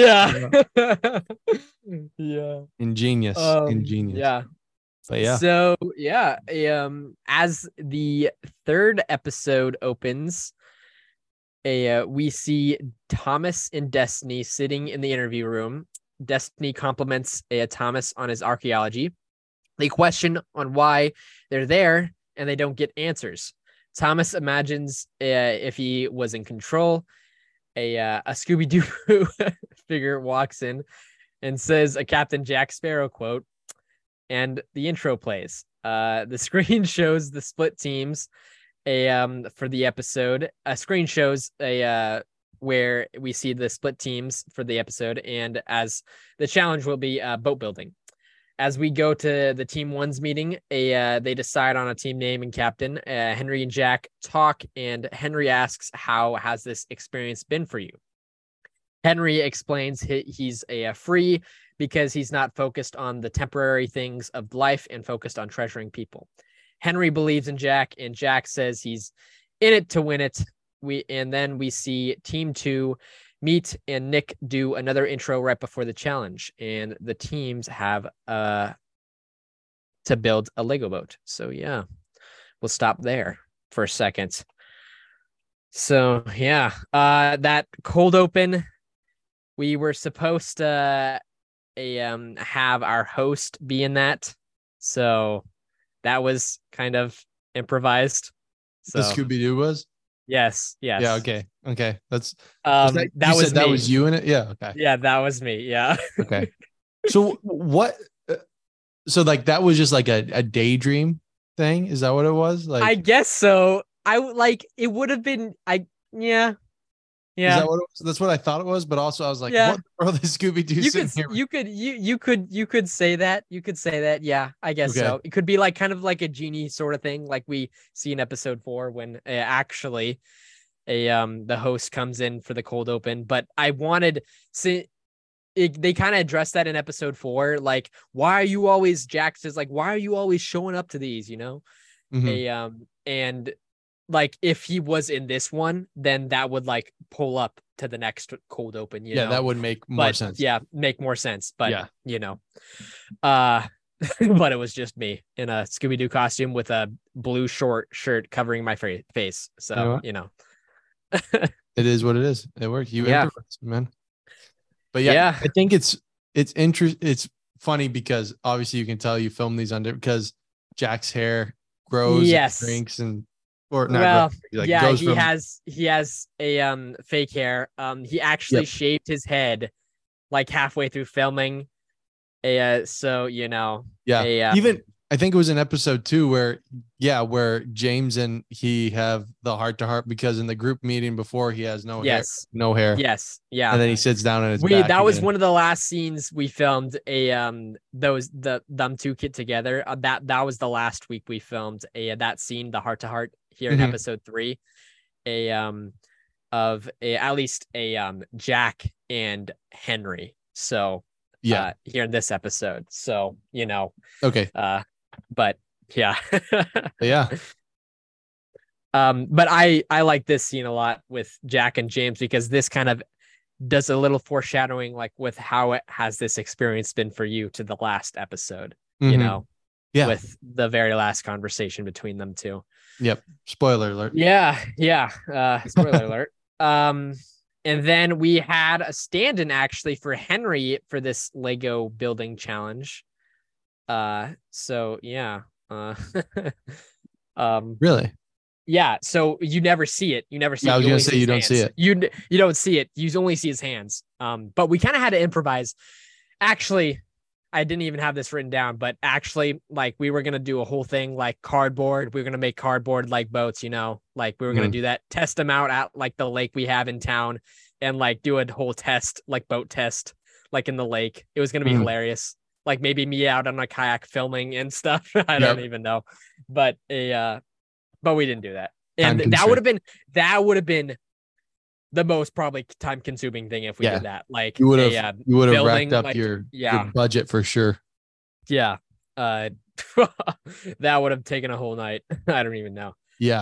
yeah. Ingenious. Yeah. But yeah. So as the third episode opens, we see Thomas and Destiny sitting in the interview room. Destiny compliments Thomas on his archaeology. They question on why they're there, and they don't get answers. Thomas imagines if he was in control, a Scooby-Doo figure walks in and says a Captain Jack Sparrow quote. And the intro plays. The screen shows the split teams for the episode. A screen shows where we see the split teams for the episode, and as the challenge will be boat building. as we go to the Team One's meeting, they decide on a team name and captain. Henry and Jack talk, and Henry asks, "How has this experience been for you?" Henry explains he's free because he's not focused on the temporary things of life and focused on treasuring people. Henry believes in Jack, and Jack says he's in it to win it. Then we see Team 2 meet, and Nick do another intro right before the challenge, and the teams have to build a Lego boat. So yeah, we'll stop there for a second. So yeah, that cold open, we were supposed to have our host be in that, so that was kind of improvised. So the Scooby-Doo was? Yes. Yeah, okay. That's that was that me. was you in it? Yeah, okay. Yeah, that was me. Yeah. Okay. So what so like that was just like a daydream thing? Is that what it was? Like I guess so. It would have been yeah. Is that what it was? That's what I thought it was, but also I was like, Yeah. what are the Scooby-Doo sitting here? You could say that. You could say that. Yeah, I guess Okay. so. It could be like kind of like a genie sort of thing, like we see in episode 4 when actually the host comes in for the cold open. But I wanted they kind of addressed that in episode 4, like, why are you always, Jack says, like, why are you always showing up to these, you know? Mm-hmm. And like if he was in this one, then that would like pull up to the next cold open, you know? That would make more sense. Yeah, make more sense. But you know, but it was just me in a Scooby-Doo costume with a blue short shirt covering my face. So, you know. It is what it is. It worked. You improvised, man. But yeah, I think it's it's funny because obviously you can tell you film these under because Jack's hair grows, and shrinks, and or not. Well, he has a fake hair. He actually shaved his head like halfway through filming. So you know, even I think it was in episode 2 where James and he have the heart to heart because in the group meeting before he has no hair. Yes. Yeah. And then he sits down and that was one of the last scenes we filmed them two get together. That was the last week we filmed that scene, the heart to heart here in episode 3, of at least Jack and Henry. So here in this episode. So, you know, okay. But yeah. Yeah. But I like this scene a lot with Jack and James because this kind of does a little foreshadowing, like with how it has this experience been for you to the last episode, you know, with the very last conversation between them two. Yep. Spoiler alert. Yeah. Spoiler alert. And then we had a stand-in actually for Henry for this Lego building challenge. So yeah. Really? Yeah. So you never see it. You never see. I was gonna say you don't see it. You don't see it. You only see his hands. But we kind of had to improvise. Actually, I didn't even have this written down, but actually, like we were gonna do a whole thing like cardboard. We were gonna make cardboard like boats, you know, like we were gonna do that, test them out at like the lake we have in town, and like do a whole test, like boat test, like in the lake. It was gonna be hilarious. Like maybe me out on a kayak filming and stuff. I don't even know, but we didn't do that, and that would have been the most probably time consuming thing if we did that. Like you would have racked up your budget for sure. Yeah. That would have taken a whole night. I don't even know. Yeah.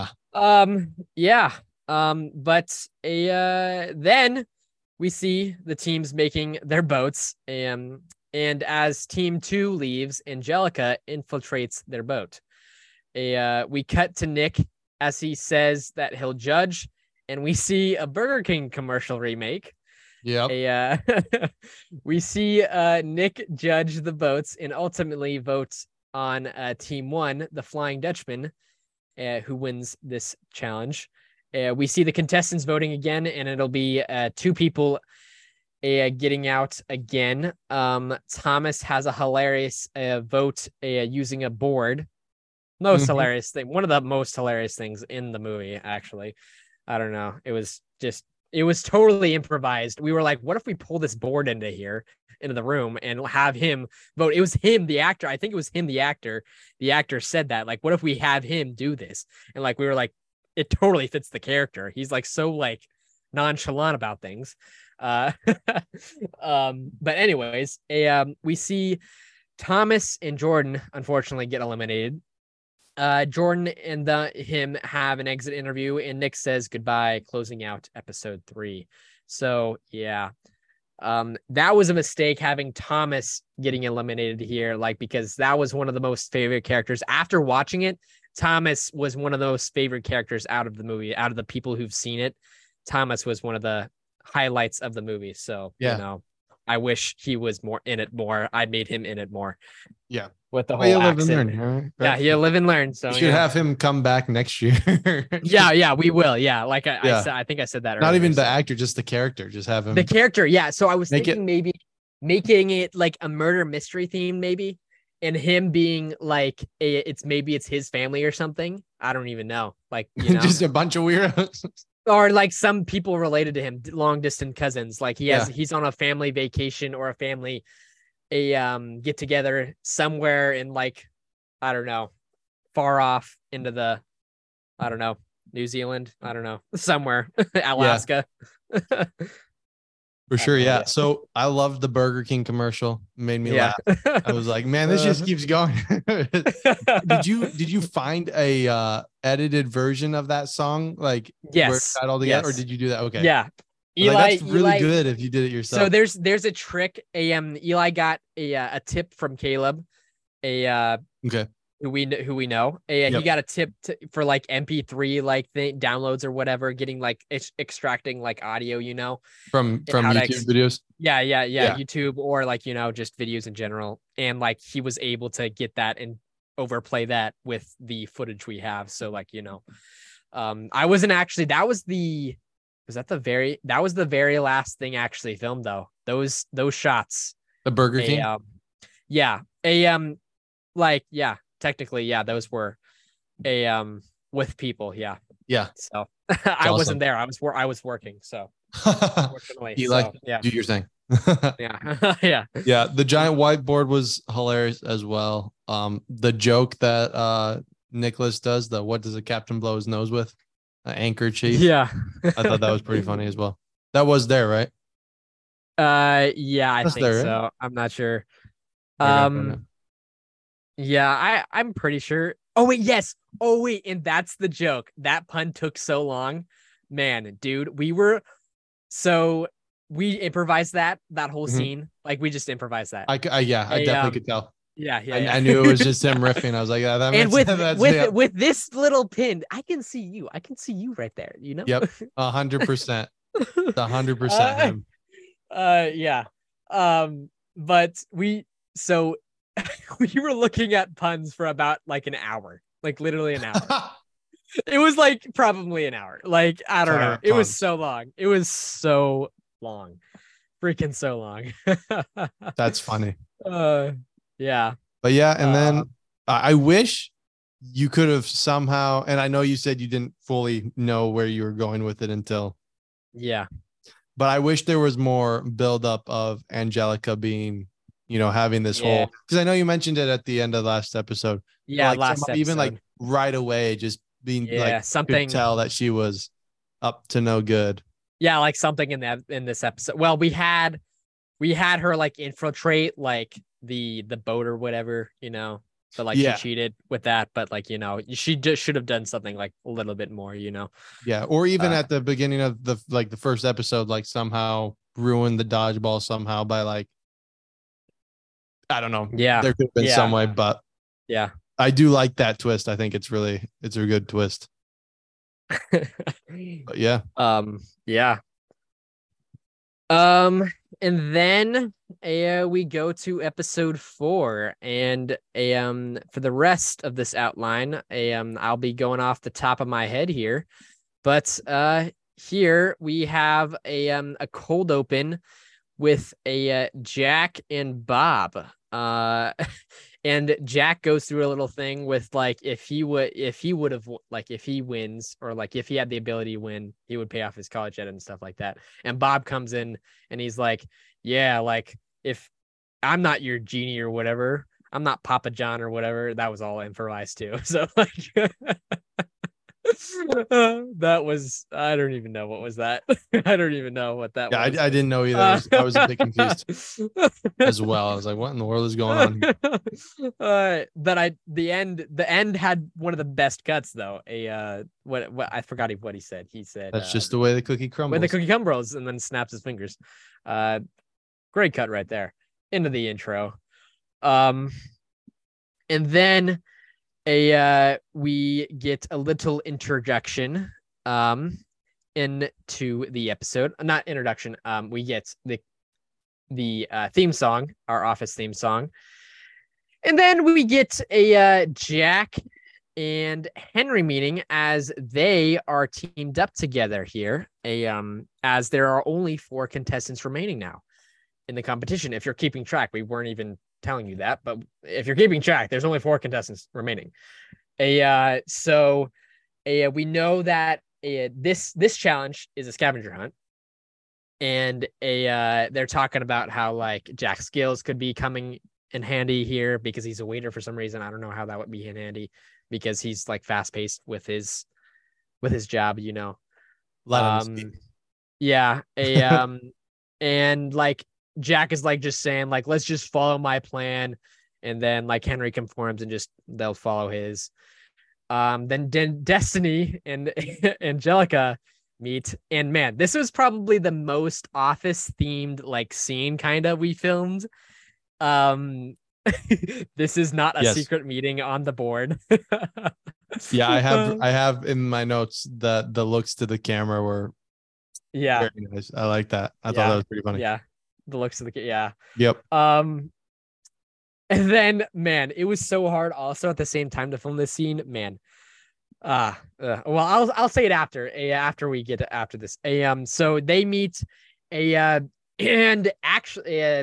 But then we see the teams making their boats, and as team 2 leaves, Angelica infiltrates their boat. We cut to Nick as he says that he'll judge, and we see a Burger King commercial remake. Yeah. We see Nick judge the boats and ultimately votes on team 1, the Flying Dutchman, who wins this challenge. We see the contestants voting again, and it'll be 2 people getting out again. Thomas has a hilarious vote using a board. Hilarious thing. One of the most hilarious things in the movie, actually. I don't know. It was just It was totally improvised. We were like, what if we pull this board into the room and have him vote? It was him, the actor. I think it was him, the actor. The actor said that, like, what if we have him do this? And like, we were like, it totally fits the character. He's like so like nonchalant about things. But anyways, we see Thomas and Jordan unfortunately get eliminated. Jordan and him have an exit interview, and Nick says goodbye, closing out episode 3. So yeah, that was a mistake having Thomas getting eliminated here, like, because that was one of the most favorite characters. After watching it, Thomas was one of those favorite characters out of the movie. Out of the people who've seen it, Thomas was one of the highlights of the movie. So yeah, I wish he was more in it more. I made him in it more. Yeah. With the whole accent. Learn, right? Yeah, you live and learn. So you should have him come back next year. yeah, we will. Yeah, like I said, I think I said that Not earlier, even the actor, just the character. Just have him. The character, yeah. So I was thinking maybe making it like a murder mystery theme, maybe, and him being like it's his family or something. I don't even know. Like, you know, just a bunch of weirdos. Or like some people related to him, long distance cousins. Like he's on a family vacation or a get together somewhere in, like, I don't know, far off into the, I don't know, New Zealand. I don't know, somewhere, Alaska. Yeah. For sure. Yeah. So I loved the Burger King commercial. It made me laugh. I was like, man, this just keeps going. Did you find a edited version of that song? Like, yes, where it got all together, or did you do that? Okay. Yeah. Eli, that's really good if you did it yourself. So there's a trick. Eli got a tip from Caleb, who we know. He got a tip for like MP3 like downloads or whatever, getting like extracting like audio, you know, from YouTube videos. Yeah, YouTube, or like, you know, just videos in general. And like he was able to get that and overplay that with the footage we have. So like, you know, I wasn't actually, that was the very last thing actually filmed though. Those shots. The Burger King. Technically, yeah, those were with people. Yeah. So I awesome. Wasn't there. I was working. So unfortunately, Eli, do your thing. Yeah. Yeah. The giant whiteboard was hilarious as well. The joke that Nicholas does, what does a captain blow his nose with? An anchor chief. Yeah. I thought that was pretty funny as well. That was there, right? Yeah, I think there, so. Right? I'm not sure. Yeah, I'm pretty sure. Oh wait, yes. Oh wait, and that's the joke. That pun took so long. Man, dude, we improvised that whole scene. Like, we just improvised that. I definitely could tell. Yeah. I knew it was just him riffing. I was like, that and with this little pin, I can see you. I can see you right there. You know. Yep, 100%. 100% him. Yeah. But we were looking at puns for about like an hour, like literally an hour. It was like probably an hour. Like, I don't know. It was so long. Freaking so long. That's funny. Yeah. But yeah, and then I wish you could have somehow, and I know you said you didn't fully know where you were going with it until. Yeah. But I wish there was more buildup of Angelica being, you know, having this whole, because I know you mentioned it at the end of the last episode. Yeah, like last episode. Even like right away, just being like something, could tell that she was up to no good. Yeah, like something in this episode. Well, we had her like infiltrate like the boat or whatever, you know. But like she cheated with that, but like, you know, she just should have done something like a little bit more, you know. Yeah, or even at the beginning of the first episode, like somehow ruin the dodgeball somehow by like, I don't know. Yeah, there could have been some way, but yeah, I do like that twist. I think it's a good twist. But yeah. Yeah. And then we go to episode 4, and for the rest of this outline, I'll be going off the top of my head here, but here we have a cold open with a Jack and Bob. And Jack goes through a little thing with like if he wins, or like if he had the ability to win, he would pay off his college debt and stuff like that. And Bob comes in and he's like, yeah, like if I'm not your genie or whatever, I'm not Papa John or whatever. That was all improvised too. So like that was, I don't even know what was that. I don't even know what that Yeah, was. I didn't know either. I was a bit confused as well. I was like, what in the world is going on here? The end had one of the best cuts though. What I forgot what he said. He said That's just the way the cookie crumbles. when the cookie crumbles, and then snaps his fingers. Great cut right there into the intro. And then we get a little introduction into the episode. Not introduction. We get the theme song, our office theme song. And then we get a Jack and Henry meeting as they are teamed up together here. As there are only 4 contestants remaining now in the competition. If you're keeping track, we weren't even telling you that, but if you're keeping track, there's only 4 contestants remaining. So we know that this challenge is a scavenger hunt, and they're talking about how like Jack's skills could be coming in handy here because he's a waiter for some reason. I don't know how that would be in handy because he's like fast paced with his job, you know. Yeah. And like Jack is like just saying like, let's just follow my plan. And then like Henry conforms and just they'll follow his. Then Destiny and Angelica meet. And man, this was probably the most office themed like scene kind of we filmed. This is not a secret meeting on the board. Yeah, I have in my notes that the looks to the camera were very nice. I like that. I thought that was pretty funny. Yeah. The looks of the Yep. And then man, it was so hard also at the same time to film this scene, man. Well, I'll say it after we get to, after this. So they meet and actually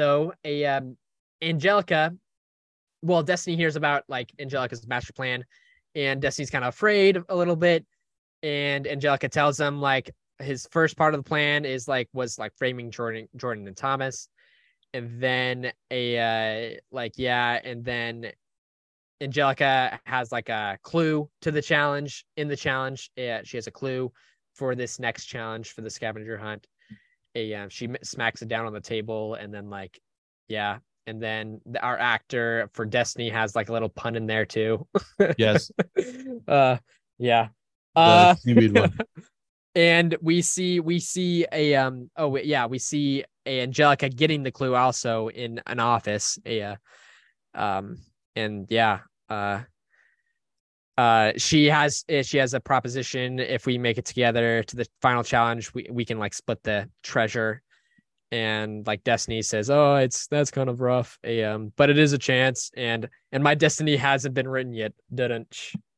Angelica, well, Destiny hears about like Angelica's master plan, and Destiny's kind of afraid a little bit, and Angelica tells him like his first part of the plan was framing Jordan and Thomas, and then and then Angelica has like a clue to the challenge. In the challenge, she has a clue for this next challenge for the scavenger hunt. She smacks it down on the table, and then and then our actor for Destiny has like a little pun in there too. Yes. Yeah. The seaweed one. And we see Angelica getting the clue also in an office. She has a proposition. If we make it together to the final challenge, we can like split the treasure. And like Destiny says, oh, that's kind of rough. But it is a chance, and my destiny hasn't been written yet, didn't?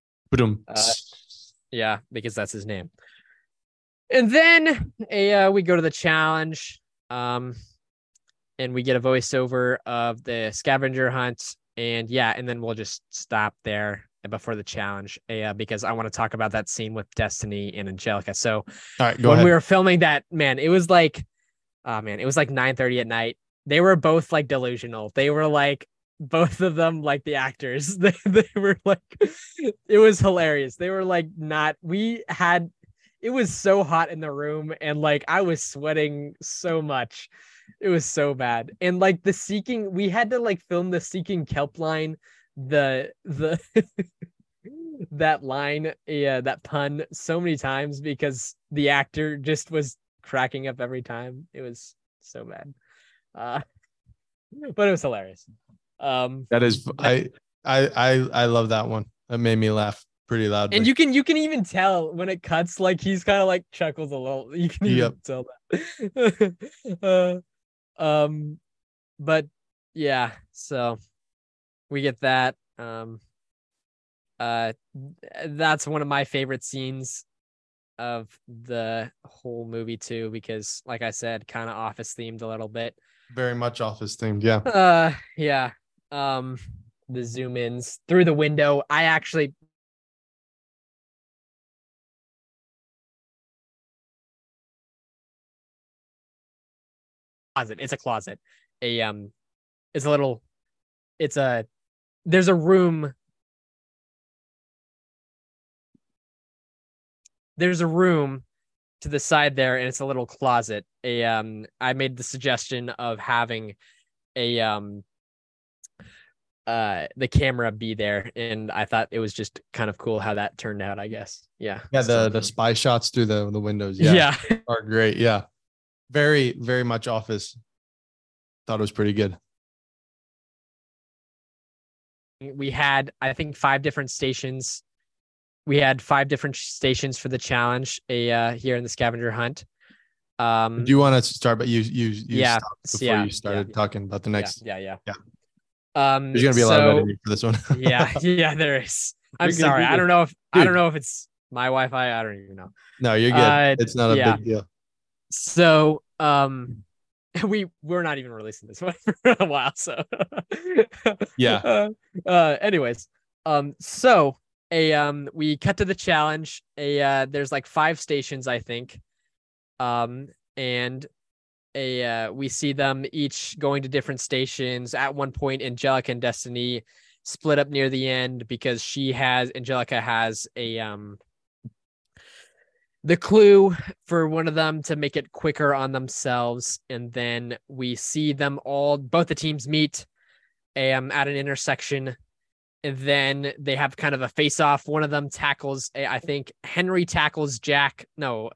Yeah, because that's his name. And then we go to the challenge, and we get a voiceover of the scavenger hunt, and then we'll just stop there before the challenge, because I want to talk about that scene with Destiny and Angelica. So, all right, when we were filming that, man, it was like 9:30 at night. They were both like delusional. They were like, both of them, like the actors, they were like, it was hilarious. They were like, it was so hot in the room, and like I was sweating so much. It was so bad. And like we had to like film the Seeking Kelp line, the that line, that pun so many times because the actor just was cracking up every time. It was so bad. But it was hilarious. That is, I love that one. That made me laugh pretty loud. And you can even tell when it cuts, like he's kind of like chuckles a little. You can even tell that. But yeah, so we get that. That's one of my favorite scenes of the whole movie too, because like I said, kind of office themed a little bit. Very much office themed, yeah. the zoom ins through the window. I actually closet. It's a closet. It's a little. It's a. There's a room. There's a room to the side there, and it's a little closet. I made the suggestion of having the camera be there, and I thought it was just kind of cool how that turned out, I guess. Yeah. Yeah, the spy shots through the windows. Yeah. Are great. Yeah. Very, very much Office. Thought it was pretty good. We had, I think, 5 different stations. We had 5 different stations for the challenge here in the scavenger hunt. Do you want to start? But you before you started talking about the next. Yeah. There's gonna be a lot of editing for this one. yeah, there is. I'm sorry. I don't know if it's my Wi-Fi. I don't even know. No, you're good. It's not a big deal. So we're not even releasing this one for a while. So yeah. Anyways, so we cut to the challenge. There's like 5 stations, I think. And we see them each going to different stations. At one point, Angelica and Destiny split up near the end because Angelica has the clue for one of them to make it quicker on themselves. And then we see them both the teams meet at an intersection. And then they have kind of a face off. One of them tackles, I think Henry tackles Jack. No,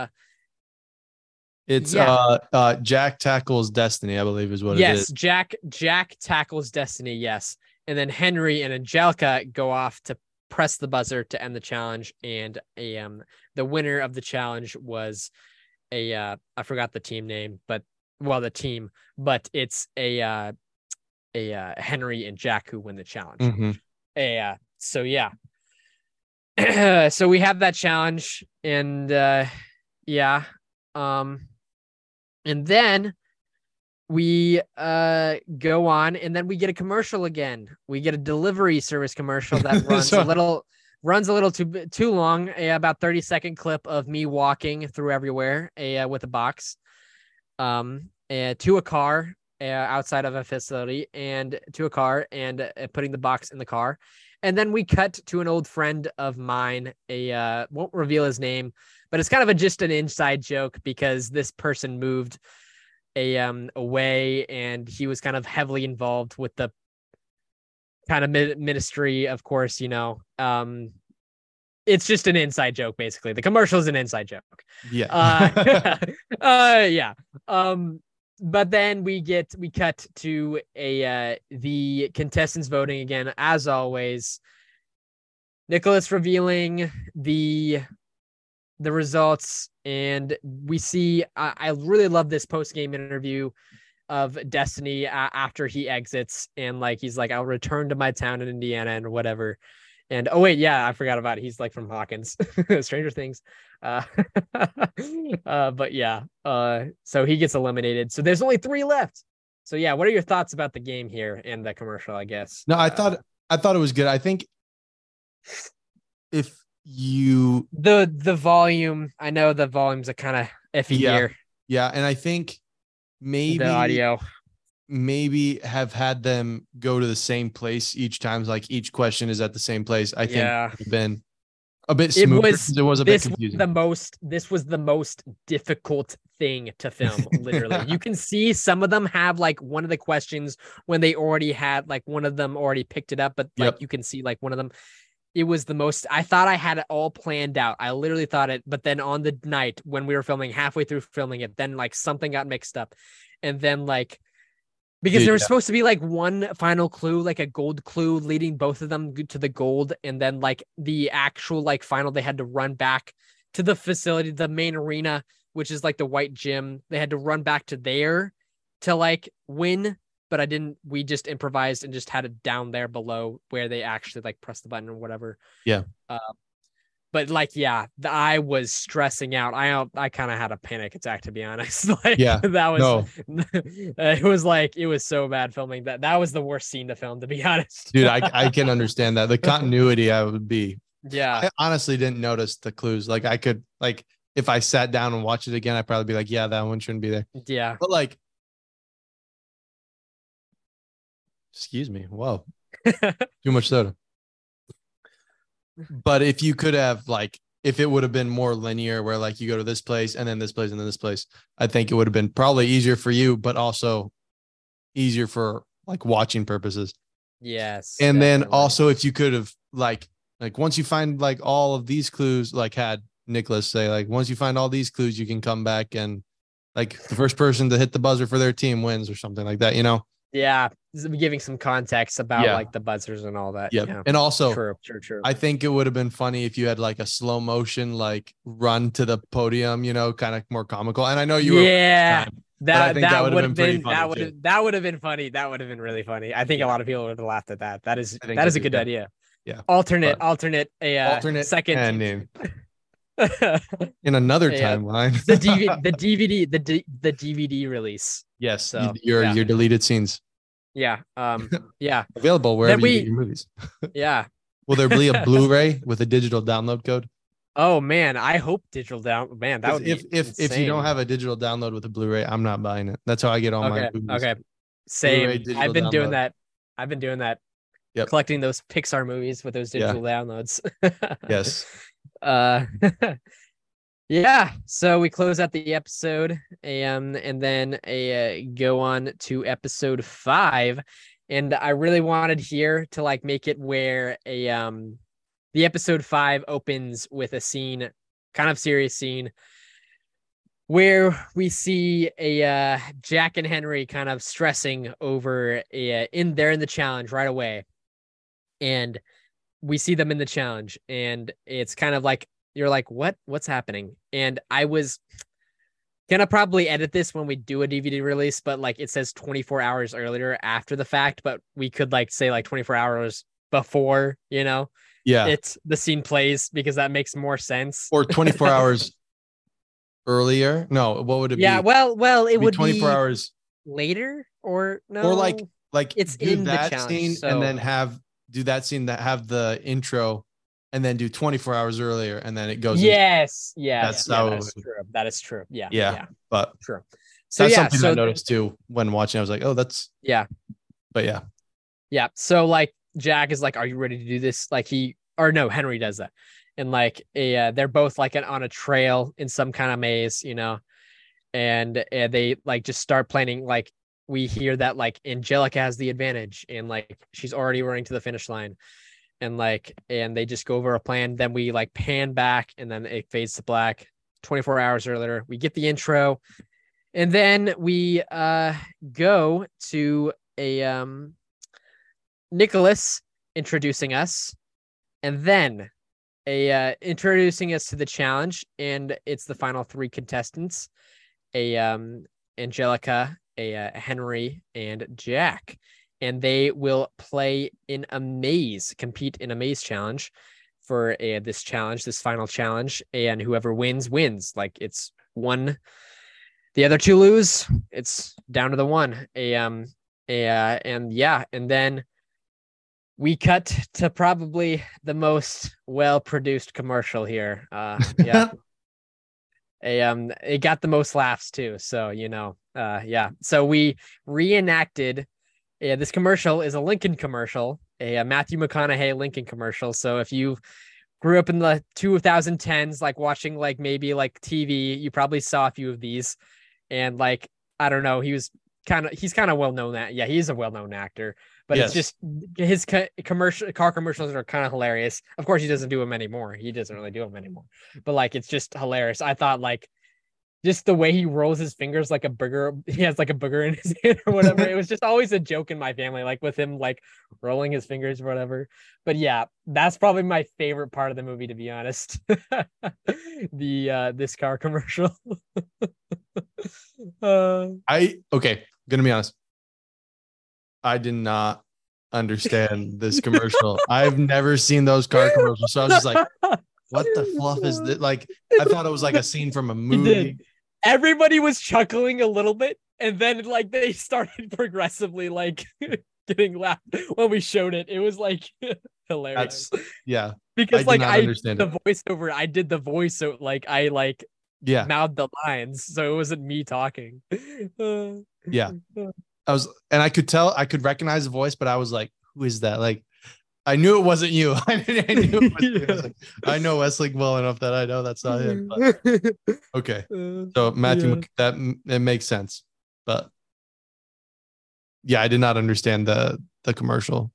it's Jack tackles Destiny, I believe is what it is. Yes, Jack tackles Destiny, yes. And then Henry and Angelica go off to press the buzzer to end the challenge. And the winner of the challenge was I forgot the team name, but it's a Henry and Jack who win the challenge. Mm-hmm. So yeah. So we have that challenge, and and then we go on, and then we get a commercial again. We get a delivery service commercial that runs a little too long. About 30-second clip of me walking through everywhere with a box to a car outside of a facility, and to a car, and putting the box in the car. And then we cut to an old friend of mine. Won't reveal his name, but it's kind of just an inside joke because this person moved away, and he was kind of heavily involved with the kind of ministry, of course. It's just an inside joke, basically. The commercial is an inside joke. Yeah. Yeah. But then we cut to the contestants voting again, as always. Nicholas revealing the results, and we see I really love this post-game interview of Destiny after he exits, and like he's like, I'll return to my town in Indiana and whatever. And oh wait, yeah, I forgot about it. He's like from Hawkins. Stranger Things. But yeah, so he gets eliminated. So there's only 3 left. So yeah, what are your thoughts about the game here and the commercial, I guess? No, I thought it was good. I think if you the volume, I know the volume's a kind of iffy here. Yeah, and I think maybe the audio. Maybe have had them go to the same place each time, like each question is at the same place. I think it would have been a bit smoother. It was a bit confusing. This was the most difficult thing to film. Literally, you can see some of them have like one of the questions when they already had like one of them already picked it up, but like you can see like one of them. It was the most. I thought I had it all planned out. I literally thought it, but then on the night when we were filming, halfway through filming it, then like something got mixed up, and then like. Because there was supposed to be like one final clue, like a gold clue leading both of them to the gold. And then like the actual like final, they had to run back to the facility, the main arena, which is like the white gym. They had to run back to there to like win. But we just improvised and just had it down there below where they actually like press the button or whatever. Yeah. But but like, yeah, I was stressing out. I kind of had a panic attack, to be honest. Like, Yeah, that was, no, it was like, it was so bad filming that. That was the worst scene to film, to be honest. dude, I can understand that. The continuity, I would be. Yeah. I honestly didn't notice the clues. Like I could, like, if I sat down and watched it again, I'd probably be like, yeah, that one shouldn't be there. Yeah. But like, excuse me, whoa, too much soda. But if you could have, like, if it would have been more linear, where like you go to this place and then this place and then this place, I think it would have been probably easier for you, but also easier for like watching purposes. Yes. And definitely. then also, if you could have like once you find like all of these clues, like had Nicholas say, like, once you find all these clues, you can come back and like the first person to hit the buzzer for their team wins or something like that, you know? Yeah, giving some context about Yeah. like the buzzers and all that. Yep. Yeah. And also, True. I think it would have been funny if you had like a slow motion, like run to the podium, you know, kind of more comical. And I know you were, Yeah, that would have been that would have been funny. That would have been really funny. I think a lot of people would have laughed at that. That is a good idea. Yeah. Alternate second ending. In another timeline. the DVD release. Yes, so, your deleted scenes. Yeah. Yeah. Available wherever you get your movies. Yeah. Will there be a Blu-ray with a digital download code? Oh man, I hope digital down. Man, that would be if you don't have a digital download with a Blu-ray, I'm not buying it. That's how I get all my movies. Okay. Same. I've been doing that. Yep. Collecting those Pixar movies with those digital downloads. Yes. Yeah, so we close out the episode and then go on to episode 5, and I really wanted here to like make it where the episode 5 opens with a scene, kind of serious scene, where we see a Jack and Henry kind of stressing over in the challenge right away, and we see them in the challenge, and it's kind of like, you're like, what's happening? And I was gonna probably edit this when we do a DVD release, but like it says 24 hours earlier after the fact, but we could like say like 24 hours before, you know? Yeah. It's the scene plays, because that makes more sense. Or 24 hours earlier. No, what would it be? Yeah, well, it would 24 hours later, or no. Or like it's do in that the challenge, scene, so... and then do that scene that have the intro, and then do 24 hours earlier, and then it goes. Yes. That's true. That is true. Yeah. But true. So that's something I noticed too when watching. I was like, oh, that's But yeah. Yeah. So like Jack is like, are you ready to do this? Like Henry does that. And like they're both like on a trail in some kind of maze, you know, and they like just start planning. Like we hear that like Angelica has the advantage, and like she's already running to the finish line. And they just go over a plan. Then we like pan back, and then it fades to black. 24 hours earlier, we get the intro, and then we go to a Nicholas introducing us, and then introducing us to the challenge. And it's the final 3 contestants: Angelica, Henry, and Jack. And they will compete in a maze challenge for this final challenge. And whoever wins. Like it's one, the other 2 lose. It's down to the one. And then we cut to probably the most well-produced commercial here. It got the most laughs too. So, you know, So we reenacted. Yeah, this commercial is a Lincoln commercial, a Matthew McConaughey Lincoln commercial. So if you grew up in the 2010s, like watching like maybe like TV, you probably saw a few of these. And like, I don't know, he's kind of well known. He's a well-known actor, but It's just his car commercials are kind of hilarious. Of course, he doesn't do them anymore. He doesn't really do them anymore, but like, it's just hilarious. I thought like, just the way he rolls his fingers like a booger, he has like a booger in his hand or whatever. It was just always a joke in my family, like with him like rolling his fingers or whatever. But yeah, that's probably my favorite part of the movie, to be honest. This car commercial. Gonna be honest. I did not understand this commercial. I've never seen those car commercials, so I was just like, what the fluff is this? Like, I thought it was like a scene from a It movie. did. Everybody was chuckling a little bit, and then like they started progressively like getting laughed when we showed it. It was like hilarious. Yeah. Because I did not I understand the voiceover, I did the voice, so like I like Yeah. mouthed the lines, so it wasn't me talking. Yeah. I could tell, I could recognize the voice, but I was like, who is that? Like, I knew it wasn't you. I knew it was you. I was like, I know Wesley well enough that I know that's not him. But, okay. So Matthew, that it makes sense. But yeah, I did not understand the commercial.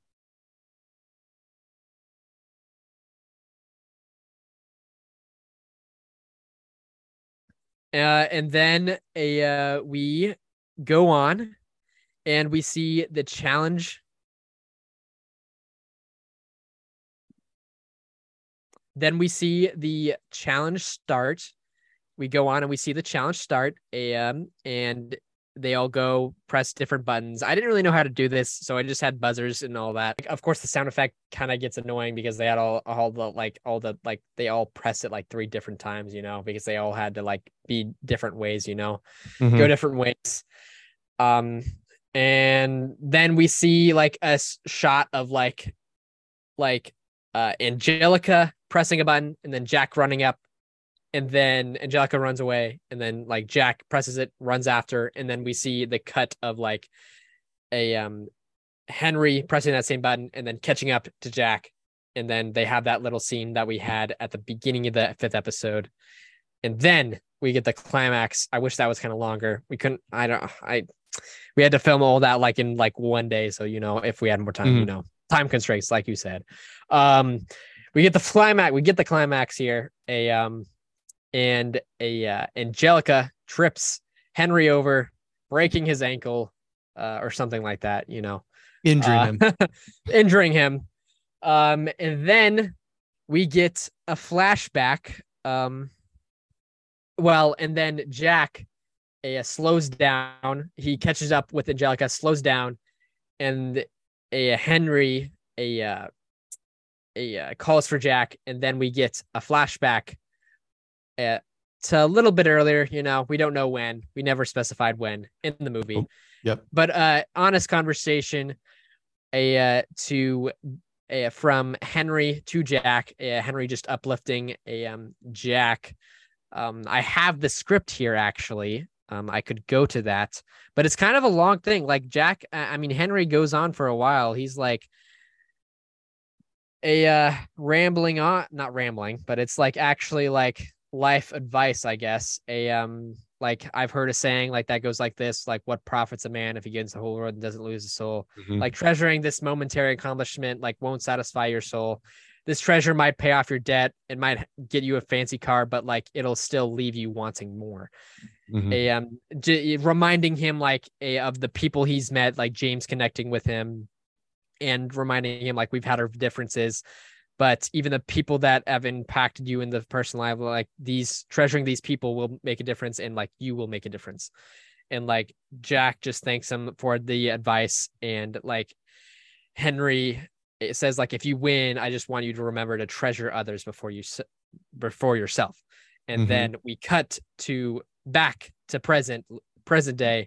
And then we go on and we see the challenge. Then we see the challenge start. We go on and we see the challenge start. And they all go press different buttons. I didn't really know how to do this, so I just had buzzers and all that. Of course, the sound effect kind of gets annoying because they had all the they all press it like 3 different times, because they all had to like be different ways, go different ways. And then we see like a shot of like Angelica pressing a button, and then Jack running up. And then Angelica runs away, and then like Jack presses it, runs after, and then we see the cut of like a Henry pressing that same button and then catching up to Jack, and then they have that little scene that we had at the beginning of the 5th episode, and then we get the climax. I wish that was kind of longer. We couldn't. We had to film all that like in like one day, so if we had more time, time constraints, like you said. We get the climax. We get the climax here. Angelica trips Henry over, breaking his ankle, or something like that, injuring him. And then we get a flashback. And then Jack slows down. He catches up with Angelica, slows down, and Henry calls for Jack, and then we get a flashback to a little bit earlier. We don't know when. We never specified when in the movie. Oh, yep. But honest conversation from Henry to Jack. Henry just uplifting Jack. I have the script here actually. I could go to that, but it's kind of a long thing. Like Jack, Henry goes on for a while. He's like rambling on, not rambling, but it's like actually like life advice, I guess. Like I've heard a saying like that goes like this, like what profits a man if he gains the whole world and doesn't lose his soul? Mm-hmm. Like treasuring this momentary accomplishment like won't satisfy your soul. This treasure might pay off your debt. It might get you a fancy car, but like it'll still leave you wanting more. Mm-hmm. Reminding him like of the people he's met, like James connecting with him and reminding him like we've had our differences, but even the people that have impacted you in the personal life, like treasuring these people will make a difference, and like you will make a difference. And like Jack just thanks him for the advice, and like Henry, it says like, if you win, I just want you to remember to treasure others before yourself. And mm-hmm. then we cut to back to present day.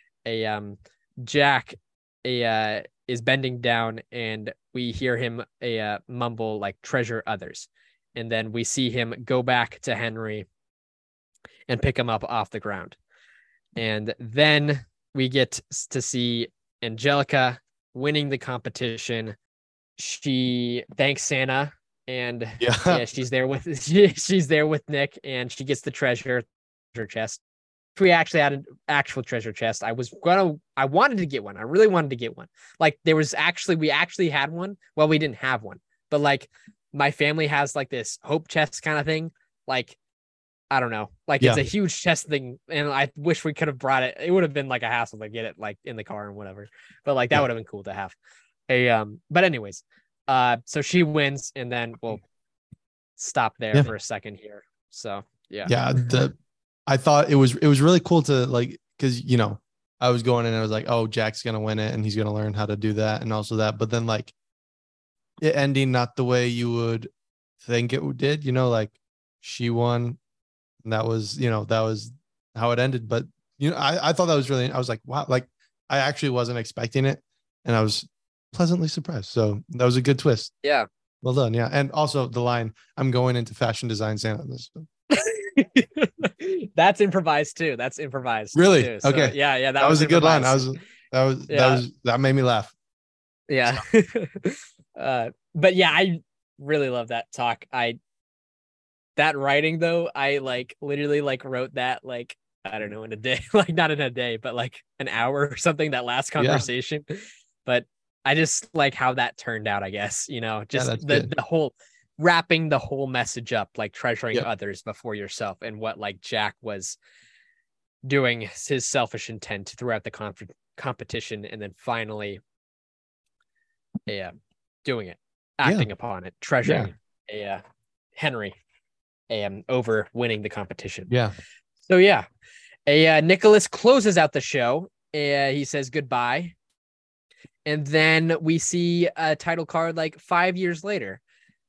Jack is bending down, and we hear him mumble like treasure others. And then we see him go back to Henry and pick him up off the ground. And then we get to see Angelica winning the competition. She thanks Santa, and she's there with Nick, and she gets the treasure chest. If we actually had an actual treasure chest, I wanted to get one. I really wanted to get one. Like we actually had one. Well, we didn't have one, but like my family has like this hope chest kind of thing. Like, I don't know, like it's a huge chest thing. And I wish we could have brought it. It would have been like a hassle to get it like in the car and whatever, but like that would have been cool to have. But anyways, so she wins, and then we'll stop there for a second here. So I thought it was really cool to like, because I was going in and I was like, oh, Jack's gonna win it and he's gonna learn how to do that and also that, but then like it ending not the way you would think it did. Like she won, and that was how it ended. But I thought that was really. I was like, wow, like I actually wasn't expecting it, and I was pleasantly surprised. So that was a good twist. Yeah. Well done. Yeah, and also the line, "I'm going into fashion design, Santa." This. That's improvised too. That's improvised. Really? Too. So, Okay. yeah. That was a good line. Yeah. That made me laugh. Yeah. But yeah, I really love that talk. That writing though, I like literally like wrote that like I don't know in a day, like not in a day, but like an hour or something. That last conversation, but I just like how that turned out. I guess just the whole wrapping the whole message up, like treasuring others before yourself, and what like Jack was doing his selfish intent throughout the competition, and then finally, doing it, acting upon it, treasuring Henry. Over winning the competition. Yeah. So Nicholas closes out the show. He says goodbye, and then we see a title card like 5 years later.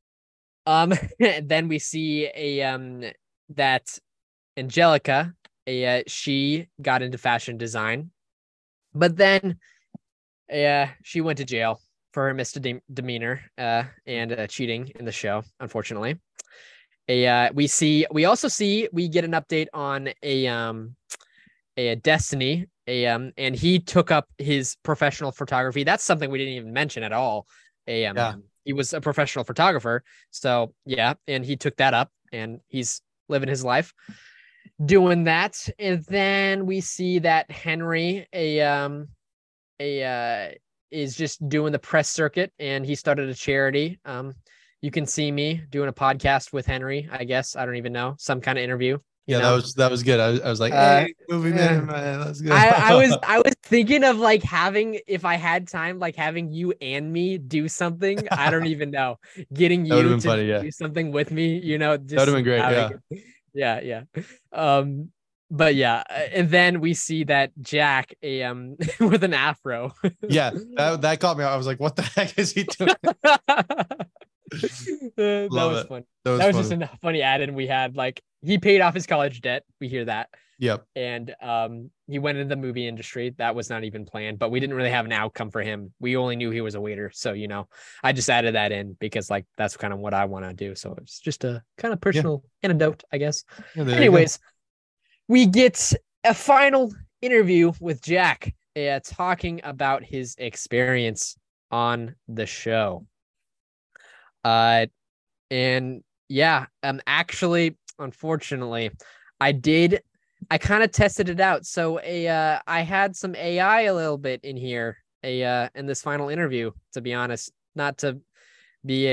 Then we see that Angelica, she got into fashion design, but then she went to jail for her misdemeanor and cheating in the show, unfortunately. We get an update on a Destiny, and he took up his professional photography. That's something we didn't even mention at all. He was a professional photographer, so and he took that up, and he's living his life doing that. And then we see that Henry is just doing the press circuit, and he started a charity. You can see me doing a podcast with Henry, I guess. I don't even know. Some kind of interview. That was good. I was like, hey, movie minute, man. Let's go. I was thinking of like having, if I had time, like having you and me do something. I don't even know. Getting you to do something with me, just that would have been great. Yeah. But and then we see that Jack with an afro. that caught me. I was like, what the heck is he doing? That was fun. That was just a funny add-in we had. Like, he paid off his college debt. We hear that. Yep. And he went into the movie industry. That was not even planned, but we didn't really have an outcome for him. We only knew he was a waiter. So, I just added that in because like that's kind of what I want to do. So it's just a kind of personal anecdote, I guess. Anyways, we get a final interview with Jack talking about his experience on the show. Actually, unfortunately, I kind of tested it out. So I had some AI a little bit in here, in this final interview, to be honest, not to be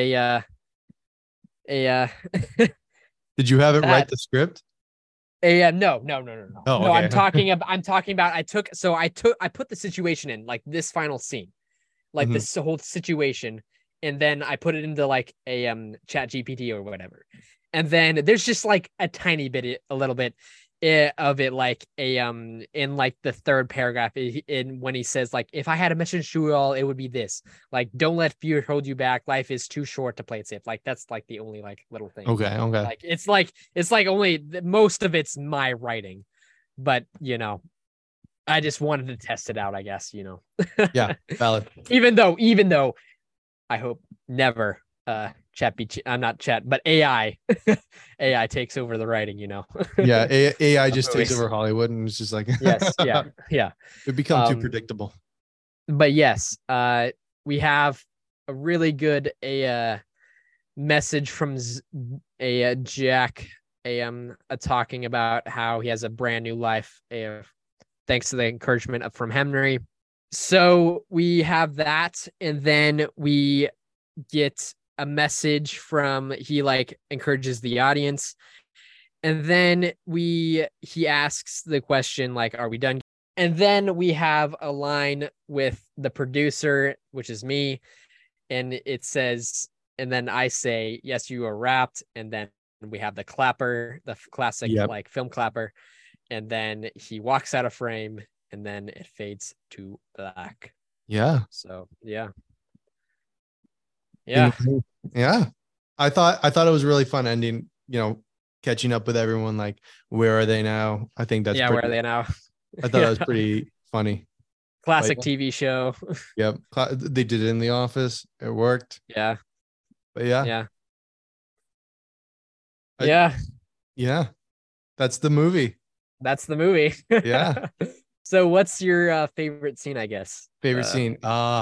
did you have it write the script? No. Oh, no, okay. I'm talking about, I put the situation in like this final scene, like this whole situation. And then I put it into like a chat GPT or whatever. And then there's just like a tiny bit, a little bit of it, like in like the third paragraph in when he says like, if I had a message to you all, it would be this, like, don't let fear hold you back. Life is too short to play it safe. Like, that's like the only like little thing. Okay. Like, it's like only most of it's my writing, but I just wanted to test it out, I guess, Yeah, valid. Even though I hope never I'm not chat, but AI takes over the writing, Yeah, AI just takes over Hollywood, and it's just like yes, yeah. It becomes too predictable. But yes, we have a really good message from Jack talking about how he has a brand new life thanks to the encouragement from Henry. So we have that, and then we get a message from, he like encourages the audience, and then he asks the question like, are we done? And then we have a line with the producer, which is me, and it says, and then I say, yes, you are wrapped, and then we have the clapper, the classic like film clapper, and then he walks out of frame, and then it fades to black. Yeah. So yeah. I thought it was really fun ending, catching up with everyone, like, where are they now? I think that's Yeah, where are pretty, they now? I thought that was Yeah. pretty funny. But Classic TV show. yep. They did it in the office. It worked. Yeah. But yeah, Yeah. I, Yeah. yeah, that's the movie. That's the movie. Yeah. So what's your favorite scene, I guess? Favorite scene.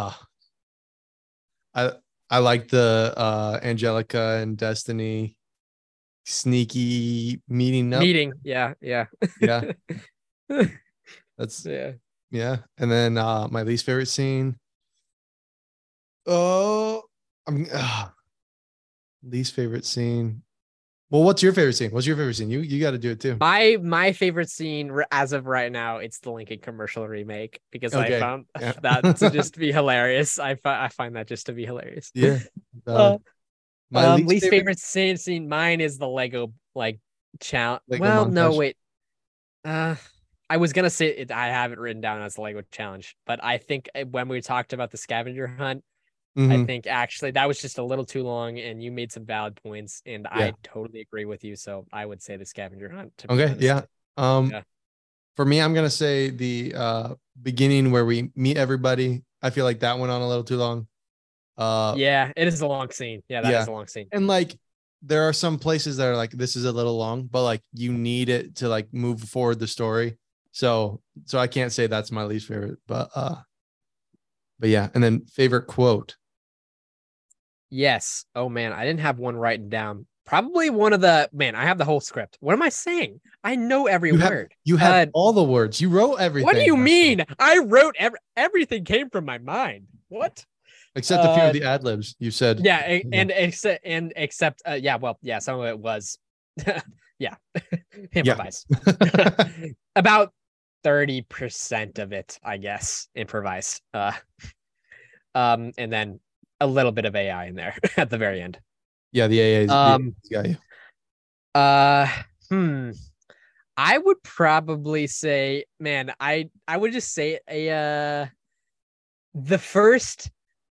I I like the Angelica and Destiny sneaky meeting up. Meeting. Yeah. Yeah. Yeah. That's Yeah. yeah. And then my least favorite scene. Oh, I'm least favorite scene. Well, what's your favorite scene? What's your favorite scene? You got to do it too. My favorite scene as of right now, it's the Lincoln commercial remake because I Okay. found Yeah. that to just be hilarious. I find that just to be hilarious. Yeah. Uh, My least favorite scene mine is the Lego like challenge. Lego Well, no, montage. wait. I was gonna say it, I have it written down as the Lego challenge, but I think when we talked about the scavenger hunt, I Mhm. think actually that was just a little too long, and you made some valid points, and Yeah. I totally agree with you. So I would say the scavenger hunt, to be Okay. honest. Yeah. Um, Yeah. for me, I'm gonna say the beginning where we meet everybody. I feel like that went on a little too long. Uh, Yeah, it is a long scene. Yeah, that yeah. is a long scene. And like there are some places that are like this is a little long, but like you need it to like move forward the story. So I can't say that's my least favorite, but yeah. And then favorite quote. Yes. Oh man, I didn't have one written down. Probably one of the man. I have the whole script. What am I saying? I know every You have word. you have all the words. You wrote What do everything. you mean? I wrote everything came from my mind. What? Except a few of the ad libs. You said Yeah, yeah. and except yeah, well, yeah, some of it was yeah, Yeah. improvised. About 30% of it, I guess, improvised. And then a little bit of AI in there at the very end. Yeah, the AA's got you. Uh hmm. I would probably say, man, I would just say the first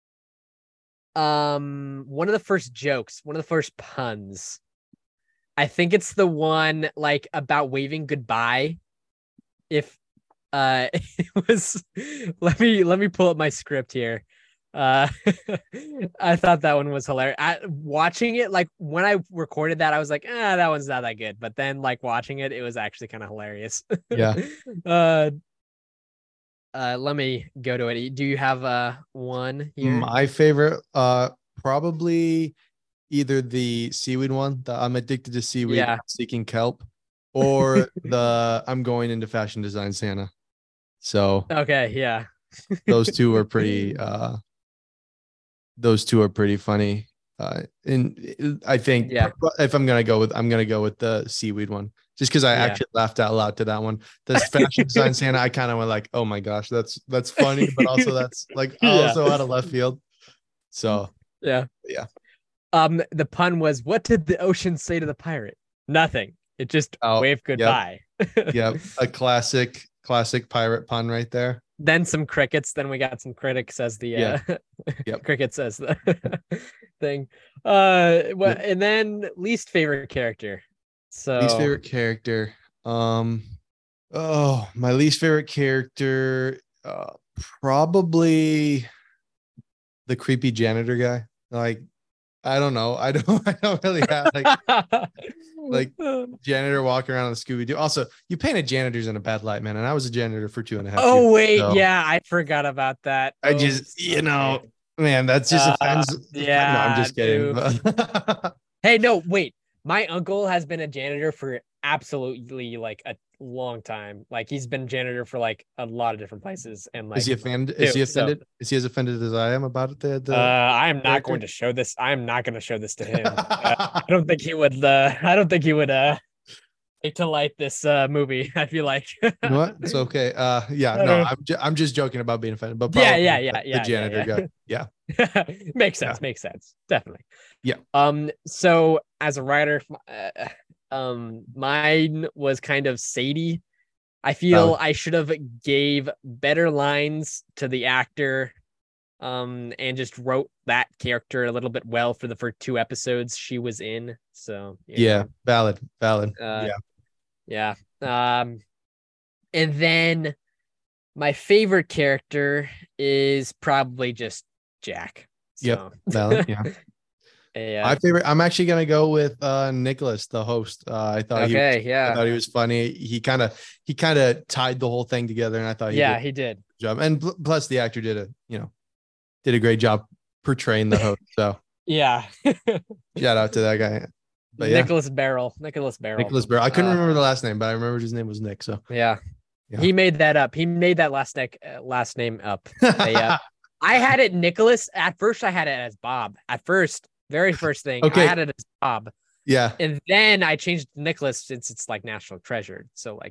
one of the first jokes, one of the first puns. I think it's the one like about waving goodbye. If it was let me pull up my script here. Uh I thought that one was hilarious. Watching it, like when I recorded that, I was like, that one's not that good. But then like watching it, it was actually kind of hilarious. Yeah. uh let me go to it. Do you have one here? My favorite, probably either the seaweed one, the I'm addicted to seaweed, Yeah. seeking kelp, or the I'm going into fashion design Santa. So Okay, yeah. those two are pretty funny. And I think Yeah. if I'm gonna go with the seaweed one, just because I Yeah. actually laughed out loud to that one. The fashion design Santa, I kind of went like, oh my gosh, that's funny, but also that's like Yeah. also out of left field. So Yeah. yeah. The pun was, what did the ocean say to the pirate? Nothing. It just Oh, waved yep. goodbye. Yep. A classic pirate pun right there. Then some crickets. Then we got some critics as the Yeah. Yep. crickets as the thing. Yep. And then least favorite character. So Least favorite character. Oh, my least favorite character, probably the creepy janitor guy. Like, I don't know. I don't really have like janitor walking around on Scooby Doo. Also, you painted janitors in a bad light, man. And I was a janitor for 2.5 years. Oh wait, So yeah, I forgot about that. I just, Okay. man, that's just offends. No, I'm Yeah, just kidding. dude. But Hey, no, wait. My uncle has been a janitor for absolutely like a long time. Like he's been janitor for like a lot of different places, and is like, he offended? Is he dude, so offended? Is he as offended as I am about it? I am not going Character? to show this. I am not going to show this to him. I don't think he would. I don't think he would. Take to light this movie. I feel like. You know what? It's okay. Yeah, no, I'm just joking about being offended, but Yeah, probably yeah, the janitor guy. Yeah. Makes sense. Yeah. Makes sense. Definitely. Yeah. So as a writer, mine was kind of Sadie. I feel I should have gave better lines to the actor and just wrote that character a little bit well for the first 2 episodes she was in. So valid. Yeah. And then my favorite character is probably just Jack. Yep, valid. Yeah. My favorite. I'm actually gonna go with Nicholas, the host. I thought I thought he was funny. He kind of tied the whole thing together, and I thought he did. Job. And plus, the actor did a great job portraying the host. So shout out to that guy. But Nicholas Barrel. I couldn't remember the last name, but I remember his name was Nick. So yeah. He made that up. He made that last name up. I had it Nicholas. At first, I had it as Bob. At first, very first thing, I had it as Bob. Yeah. And then I changed to Nicholas since it's like National Treasure. So like,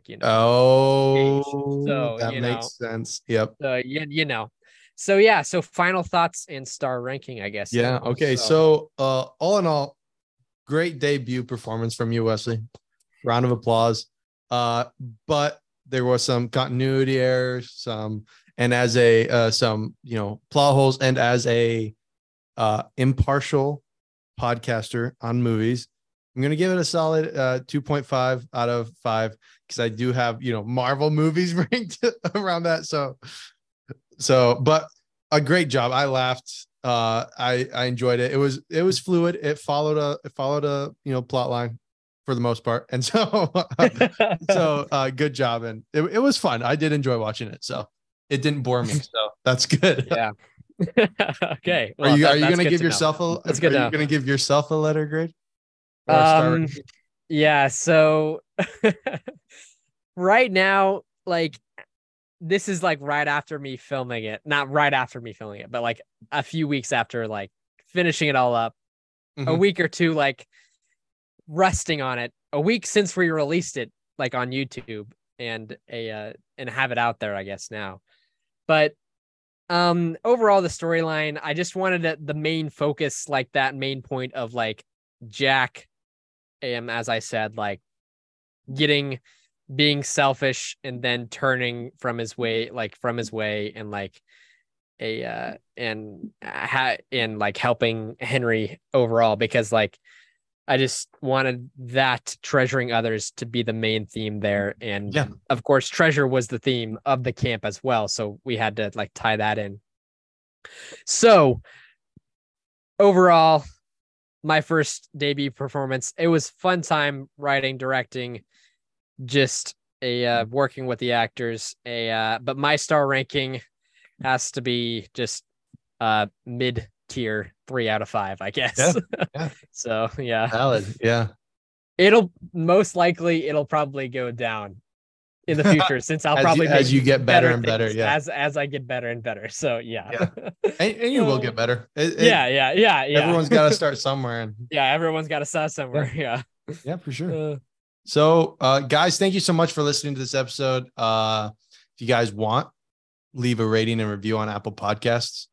so that makes sense. Yep. So yeah. So final thoughts and star ranking, I guess. Yeah. Okay. So all in all, great debut performance from you, Wesley. Round of applause. But there was some continuity errors, and as some plot holes, and as a impartial podcaster on movies, I'm gonna give it a solid 2.5 out of 5 because I do have Marvel movies ranked around that. So, but a great job. I laughed. I enjoyed it. It was fluid. It followed a plot line for the most part, and so good job, and it was fun. I did enjoy watching it, so it didn't bore me. So that's good. Yeah. Okay. Well, are you going to give yourself a letter grade? Yeah. So right now, like, this is like right after me filming it, not right after me filming it, but like a few weeks after like finishing it all up, a week or two, like resting on it, a week since we released it, like on YouTube and have it out there, I guess now. But overall, the storyline, I just wanted the main focus, like that main point of like Jack, as I said, like being selfish and then turning from his way, and like and like helping Henry overall, because like I just wanted that treasuring others to be the main theme there. And of course, treasure was the theme of the camp as well. So we had to like tie that in. So overall, my first debut performance, it was fun time writing, directing, just working with the actors. But my star ranking has to be just mid-tier 3 out of 5, I guess. Yeah. So yeah. Valid. Yeah. It'll probably go down in the future, since I'll probably as you get better and better. Yeah. As I get better and better. So yeah. And you will get better. Yeah. Everyone's got to start somewhere. And everyone's got to start somewhere. Yeah. Yeah, for sure. So guys, thank you so much for listening to this episode. If you guys want, leave a rating and review on Apple Podcasts.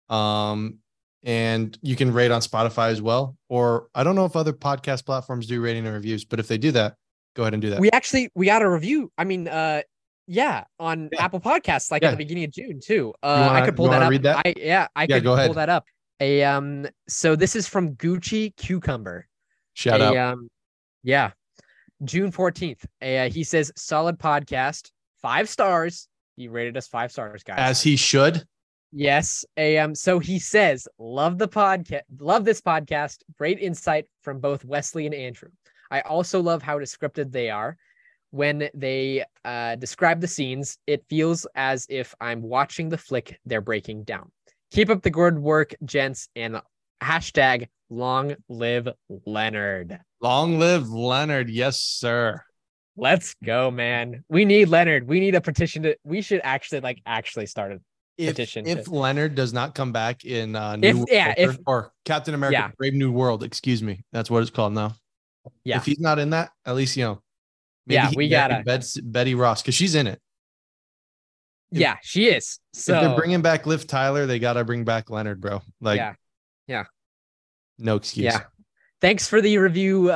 And you can rate on Spotify as well. Or I don't know if other podcast platforms do rating and reviews, but if they do that, go ahead and do that. We got a review. I mean, on Apple Podcasts, like at the beginning of June too. I could pull that up. Read that? I could pull that up. So this is from Gucci Cucumber. Shout out. June 14th. He says, solid podcast, 5 stars. He rated us 5 stars, guys. As he should. Yes. So he says, love this podcast. Great insight from both Wesley and Andrew. I also love how descriptive they are. When they describe the scenes, it feels as if I'm watching the flick they're breaking down. Keep up the good work, gents, and hashtag long live Leonard. Long live Leonard. Yes, sir. Let's go, man. We need Leonard. We need a petition we should actually start a petition. If Leonard does not come back in New World, or Captain America Brave New World, excuse me. That's what it's called now. Yeah. If he's not in that, at least, maybe we gotta Betty Ross, because she's in it. She is. So if they're bringing back Liv Tyler, they gotta bring back Leonard, bro. No excuse. Yeah. Thanks for the review,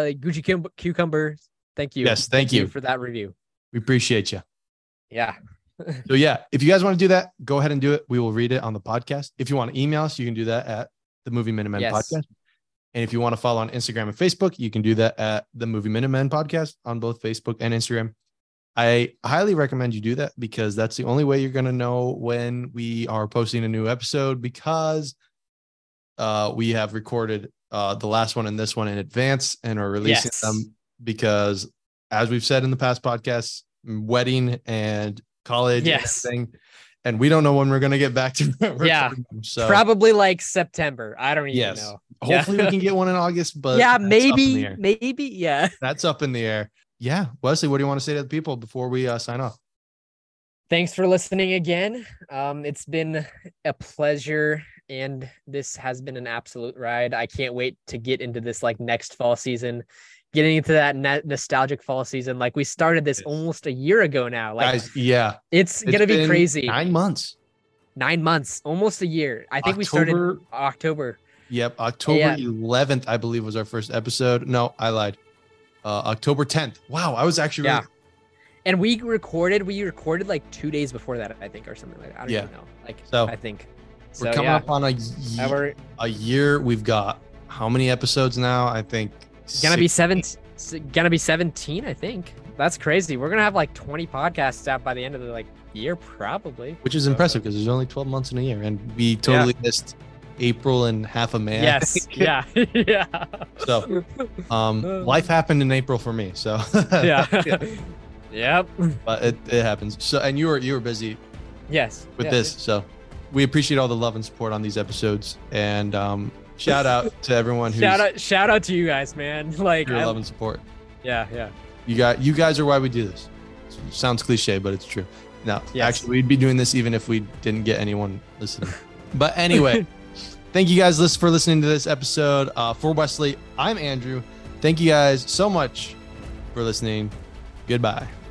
Gucci Cucumber. Thank you. Yes, thank you for that review. We appreciate you. Yeah. So yeah, if you guys want to do that, go ahead and do it. We will read it on the podcast. If you want to email us, you can do that at the Movie Minutemen podcast. And if you want to follow on Instagram and Facebook, you can do that at the Movie Minutemen podcast on both Facebook and Instagram. I highly recommend you do that because that's the only way you're going to know when we are posting a new episode, because we have recorded the last one and this one in advance and are releasing them because, as we've said in the past podcasts, wedding and college and everything, and we don't know when we're going to get back to them, so probably like September. I don't even know. Hopefully we can get one in August, but maybe that's up in the air. Yeah, Wesley, what do you want to say to the people before we sign off? Thanks for listening again. It's been a pleasure, and this has been an absolute ride. I can't wait to get into this like next fall season, getting into that nostalgic fall season. Like we started this almost a year ago now. Like, guys, it's gonna be crazy. 9 months, almost a year. I think we started October. Yep, October 11th, I believe, was our first episode. No, I lied. October 10th. Wow, I was actually really... And we recorded like 2 days before that, I think, or something like that. I don't even know. Like, so I think we're coming up on a year. We've got how many episodes now? I think it's gonna be 17. I think that's crazy. We're gonna have like 20 podcasts out by the end of the year, probably. Which is impressive because there's only 12 months in a year, and we totally missed April and half of May. Yes. yeah. So, life happened in April for me. So Yep. But it happens. So, and you were busy. Yes. With this. So we appreciate all the love and support on these episodes. And shout out to everyone who's shout out to you guys, man. Like your love and support. Yeah. You guys are why we do this. It sounds cliche, but it's true. No, actually we'd be doing this even if we didn't get anyone listening. But anyway, thank you guys for listening to this episode. For Wesley, I'm Andrew. Thank you guys so much for listening. Goodbye.